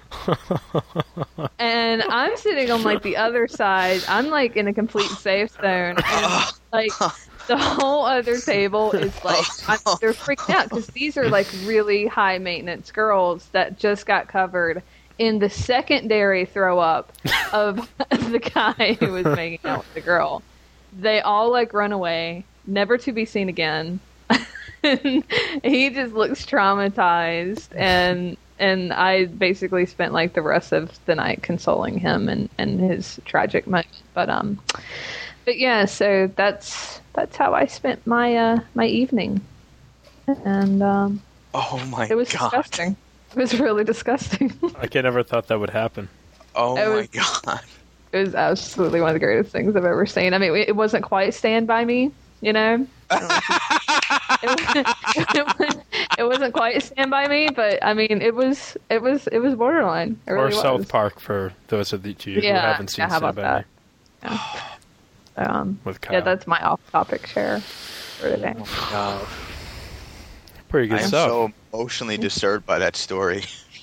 And I'm sitting on like the other side. I'm like in a complete safe zone. And like the whole other table is like I'm, they're freaking out because these are like really high maintenance girls that just got covered in the secondary throw up of the guy who was making out with the girl. They all like run away, never to be seen again. And he just looks traumatized, and and I basically spent like the rest of the night consoling him and, and his tragic moment. But um, but yeah, so that's that's how I spent my uh my evening, and um, Oh my it was God. disgusting. It was really disgusting. I could never thought that would happen. Oh It my was- God. It was absolutely one of the greatest things I've ever seen. I mean, it it wasn't quite Stand By Me, you know. it, was, it wasn't quite Stand By Me, but I mean, it was it was it was borderline. It really Or South was. Park for those of you who Yeah, haven't seen yeah, how Stand about By that? Me. Yeah. Um, With Kyle. yeah, that's my off-topic share for today. Oh my God. Pretty good I am stuff. so emotionally disturbed by that story.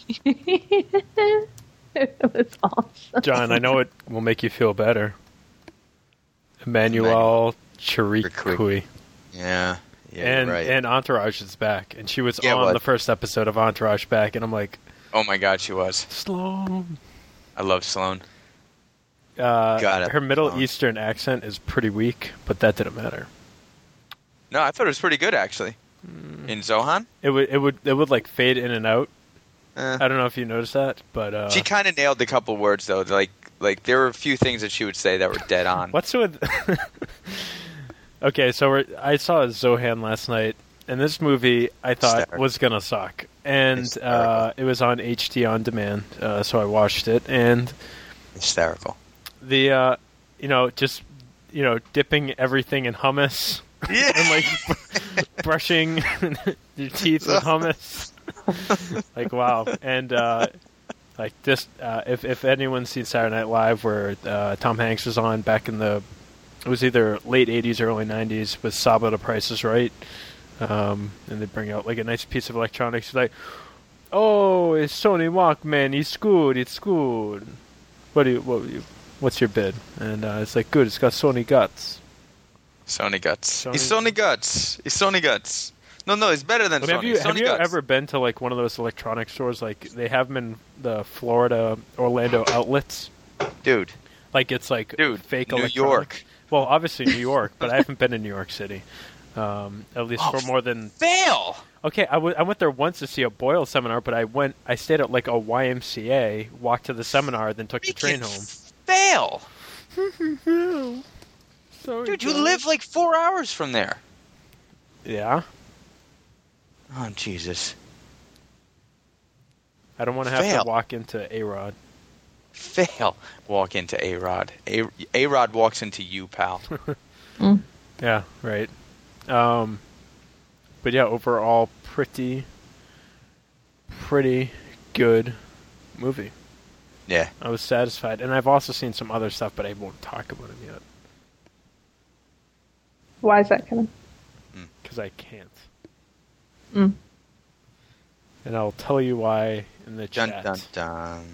It was awesome. John, I know it will make you feel better. Emmanuel Chiricui. Yeah. Yeah, and you're right. and Entourage is back. And she was Yeah, on what? the first episode of Entourage back. And I'm like, Oh my God, she was. Sloan. I love Sloane. Uh, Got it. her Middle Sloan. Eastern accent is pretty weak, but that didn't matter. No, I thought it was pretty good actually. Hmm. In Zohan, It would it would it would like fade in and out. eh. I don't know if you noticed that, but uh, she kind of nailed a couple words though. Like, like there were a few things that she would say that were dead on. what's with? Okay, so we're, I saw Zohan last night, and this movie I thought Hysterical. was gonna suck, and Hysterical. uh, it was on H D on demand, uh, so I watched it, and Hysterical. the uh, you know just you know dipping everything in hummus Yeah. and like brushing your teeth with hummus, like wow, and uh, like this uh, if if anyone's seen Saturday Night Live where uh, Tom Hanks was on back in the it was either late eighties or early nineties with Saba the Price is Right, um, and they bring out like a nice piece of electronics. He's like, oh, it's Sony Walkman. It's good. It's good. What do you? What do you? What's your bid? And uh, it's like good. It's got Sony guts. Sony guts. Sony- It's Sony guts. It's Sony guts. No, no, it's better than But Sony. have you Sony have you guts. ever been to like one of those electronic stores? Like they have them in the Florida Orlando outlets. Dude, Like it's like dude, fake New electronic. York. Well, obviously New York, but I haven't been in New York City. Um, at least Oh, for more than Fail. okay. I, w- I went there once to see a Boyle seminar, but I went. I stayed at like a Y M C A, walked to the seminar, then took the train home. Fail. Sorry, Dude, you John. live like four hours from there. Yeah. Oh, Jesus. I don't want to have Fail. to walk into A-Rod. Fail. Walk into A-Rod. A- A-Rod walks into you, pal. Mm. Yeah, right. Um, but yeah, overall, pretty, pretty good movie. Yeah. I was satisfied. And I've also seen some other stuff, but I won't talk about it yet. Why is that, Kevin? Because I can't. Mm. And I'll tell you why in the Dun, chat. dun, dun.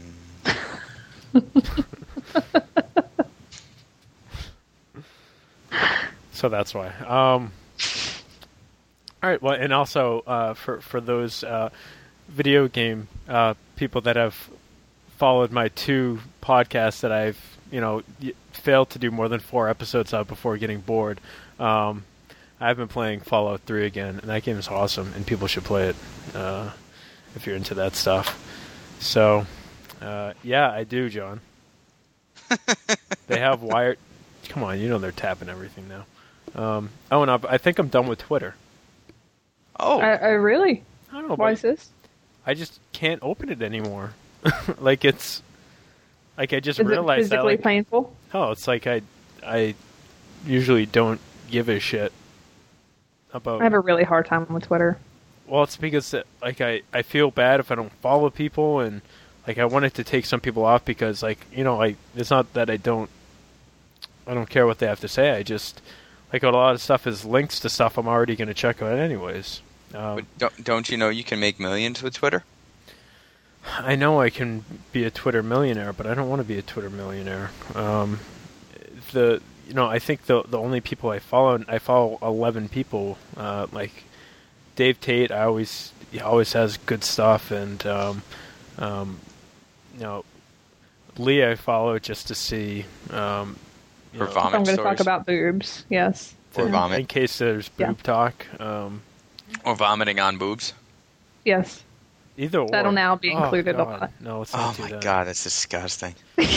So that's why. Um, all right. Well, and also uh, for for those uh, video game uh, people that have followed my two podcasts that I've you know y- failed to do more than four episodes of before getting bored. Um, I've been playing Fallout three again, and that game is awesome, and people should play it uh, if you're into that stuff. So, uh, yeah, I do, John. They have wired. Come on, you know they're tapping everything now. Um, oh, and I, I think I'm done with Twitter. Oh. I, I really? I don't know. Why but is this? I just can't open it anymore. like it's, like I just Is it realized that. physically Like, painful? oh, it's like I, I usually don't give a shit about. I have a really hard time with Twitter. Well, it's because uh, like I, I feel bad if I don't follow people, and like I wanted to take some people off because like you know like it's not that I don't I don't care what they have to say. I just like a lot of stuff is links to stuff I'm already going to check out anyways. Um, But don't, don't you know you can make millions with Twitter? I know I can be a Twitter millionaire, but I don't want to be a Twitter millionaire. Um, the you know I think the the only people I follow I follow eleven people uh, like. Dave Tate, I always he always has good stuff, and um, um, you know, Lee I follow just to see um, you Or know, vomit I'm going to stories. talk about boobs. Yes. Or in, vomit. in case there's boob Yeah. talk. Um, Or vomiting on boobs? Yes. either or. That'll now be Oh, included a God. lot. No, let's Oh not do my that. god, that's disgusting.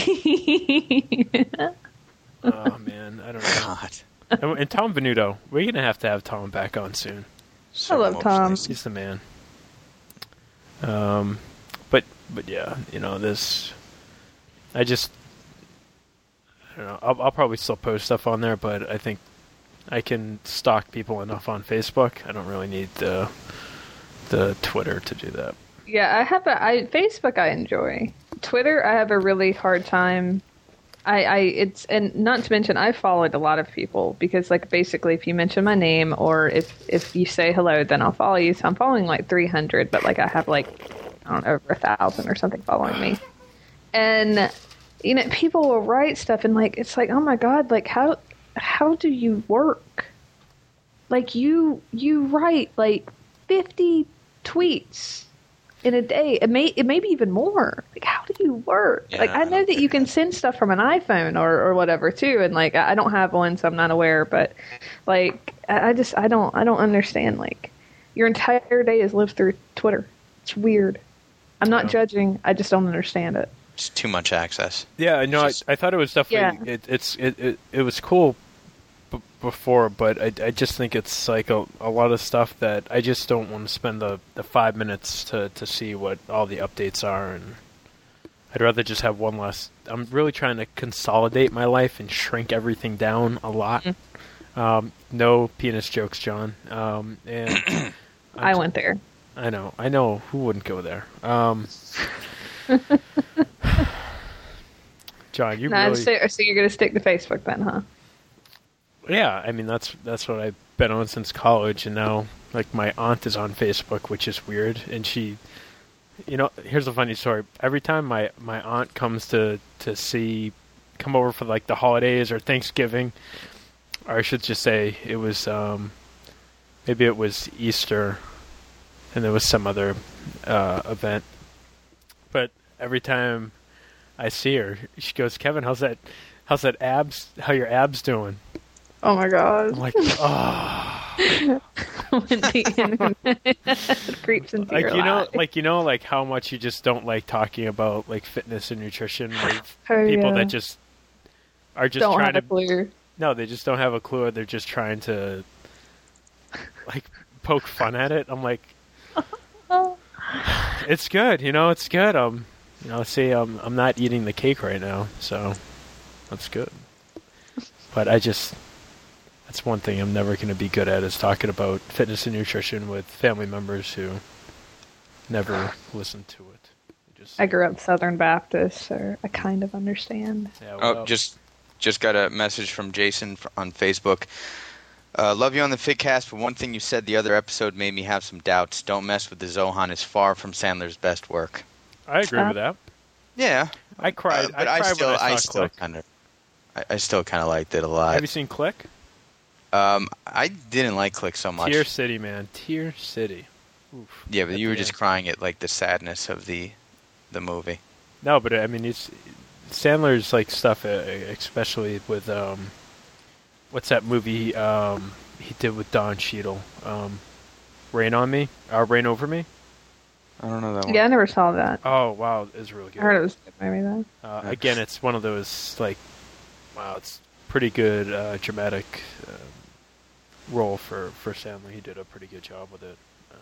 Oh man, I don't know. God. and, and Tom Venuto, we're gonna have to have Tom back on soon. So I love Tom. emotionally- He's the man. Um, but but yeah, you know this. I just, I don't know. I'll, I'll probably still post stuff on there, but I think I can stalk people enough on Facebook. I don't really need the the Twitter to do that. Yeah, I have a I Facebook I enjoy. Twitter I have a really hard time. I, I it's and not to mention I followed a lot of people because like basically if you mention my name or if if you say hello then I'll follow you. So I'm following like three hundred, but like I have like I don't know over a thousand or something following me. And you know people will write stuff and like it's like oh my god like how how do you work? Like you you write like fifty tweets in a day. It may it may be even more. Like how do you work? Yeah, like I I know don't that you can send stuff from an iPhone or, or whatever too, and like I I don't have one, so I'm not aware. But like I I just I don't I don't understand. Like your entire day is lived through Twitter. It's weird. I'm not Yeah. judging. I just don't understand it. It's too much access. Yeah, no, I, Just- I thought it was definitely Yeah. it, it's it, it it was cool b- before, but I, I just think it's like a, a lot of stuff that I just don't want to spend the, the five minutes to, to see what all the updates are, and I'd rather just have one less. I'm really trying to consolidate my life and shrink everything down a lot. Um, no penis jokes, John. Um, and I went there. I know, I know. Who wouldn't go there? Um, John, you Nah, really. so, so you're gonna stick to Facebook then, huh? Yeah, I mean that's that's what I've been on since college, and now like my aunt is on Facebook, which is weird. And she, you know, here's a funny story. Every time my my aunt comes to to see, come over for like the holidays or Thanksgiving, or I should just say it was um, maybe it was Easter, and there was some other uh, event. But every time I see her, she goes, "Kevin, how's that? How's that abs? How your abs doing?" Oh my god. I'm like, oh, When the internet creeps into like your you know, life. like you know, like how much you just don't like talking about like fitness and nutrition with Oh, people yeah. that just are just don't trying have to. a clue. No, they just don't have a clue. Or they're just trying to like poke fun at it. I'm like, It's good. You know, it's good. Um, you know, see, um, I'm not eating the cake right now, so that's good. But I just, that's one thing I'm never going to be good at is talking about fitness and nutrition with family members who never listen to it. Just, I grew up Southern Baptist, so I kind of understand. yeah, Oh, well, just just got a message from Jason f- on Facebook. Uh, love you on the Fitcast, but one thing you said the other episode made me have some doubts. Don't mess with the Zohan is far from Sandler's best work. I agree Uh, with that. Yeah, I cried. uh, but I I, cried still, when I saw still Click. kind of, I, I still kind of liked it a lot. Have you seen Click? Um, I didn't like Click so much. Tear City, man. Tear City. Oof. Yeah, but At you were the just end. crying at like the sadness of the, the movie. No, but I mean, it's Sandler's like stuff, uh, especially with um, what's that movie um he did with Don Cheadle? Um, Rain on Me, uh, Rain Over Me. I don't know that one. Yeah, I never saw that. Oh wow, it's really I good. heard it was good maybe though. Uh, again, it's one of those like, wow, it's pretty good uh, dramatic uh, role for for Sandler. He did a pretty good job with it. Um,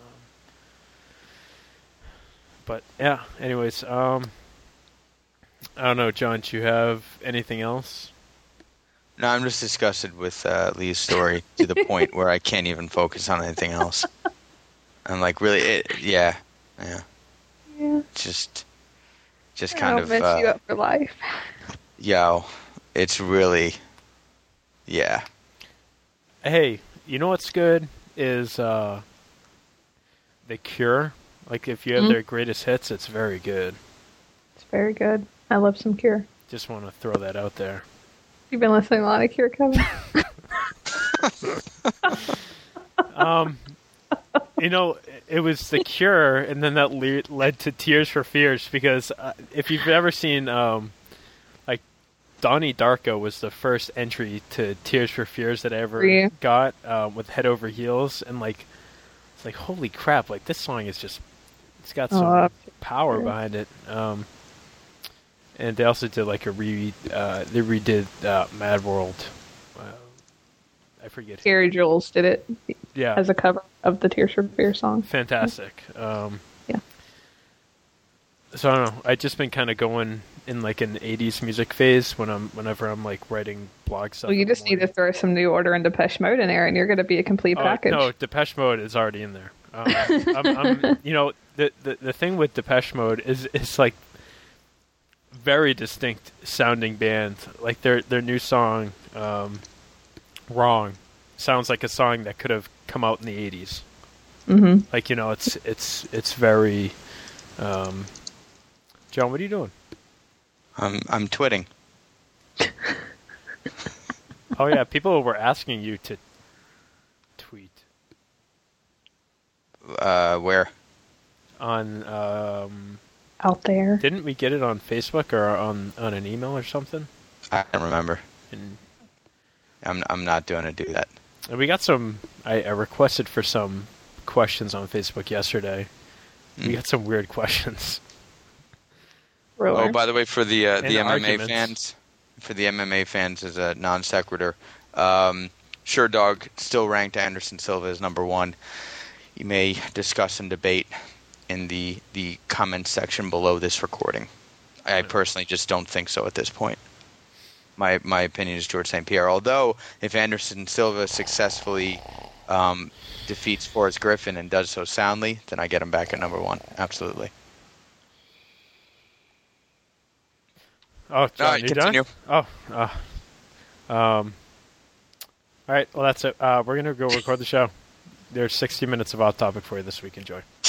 but yeah, anyways, um, I don't know, John. Do you have anything else? No, I'm just disgusted with uh, Lee's story to the point where I can't even focus on anything else. I'm like, really, it, yeah, yeah, Yeah. just, just kind I'll of, mess uh, you up for life. yo, it's really, yeah. Hey, you know what's good is uh, The Cure. Like if you have Mhm. their greatest hits, it's very good. It's very good. I love some Cure. Just want to throw that out there. You've been listening a lot of Cure, Kevin. Um, you know, it was The Cure, and then that le- led to Tears for Fears, because uh, if you've ever seen, um, like, Donnie Darko was the first entry to Tears for Fears that I ever Yeah. got, um, with Head Over Heels, and, like, it's like, holy crap, like, this song is just, it's got some Oh, power yeah. behind it. Um, and they also did, like, a re, uh, they redid uh, Mad World. Uh, I forget. Gary Jules did it Yeah. as a cover of the Tears for Fears song. Fantastic. Um, Yeah. So I don't know. I've just been kind of going in like an eighties music phase when I'm whenever I'm like writing blog stuff. Well, you in the just need to morning. throw some New Order and Depeche Mode in there, and you're going to be a complete Oh, package. no, Depeche Mode is already in there. Um, I'm, I'm, you know, the, the the thing with Depeche Mode is is like very distinct sounding band. Like their their new song, um, "Wrong," sounds like a song that could have come out in the eighties. Mm-hmm. Like, you know, it's it's it's very. Um, John, what are you doing? I'm, I'm twitting. Oh yeah, people were asking you to tweet Uh, where? on. Um, Out there. didn't we get it on Facebook or on on an email or something? I don't remember. And, I'm, I'm not doing to do that. and we got some. I, I requested for some questions on Facebook yesterday. We Mm. got some weird questions. Roller. Oh, by the way, for the uh, the And M M A arguments. fans, for the M M A fans as a non sequitur, um, Sure Dog still ranked Anderson Silva as number one. You may discuss and debate in the the comments section below this recording. I personally just don't think so at this point. My my opinion is George Saint Pierre. Although if Anderson Silva successfully um, defeats Forrest Griffin and does so soundly, then I get him back at number one. Absolutely. Oh, John, All right, you continue. done? Oh, uh, um. All right, well that's it. Uh, we're gonna go record the show. There's sixty minutes of off topic for you this week. Enjoy.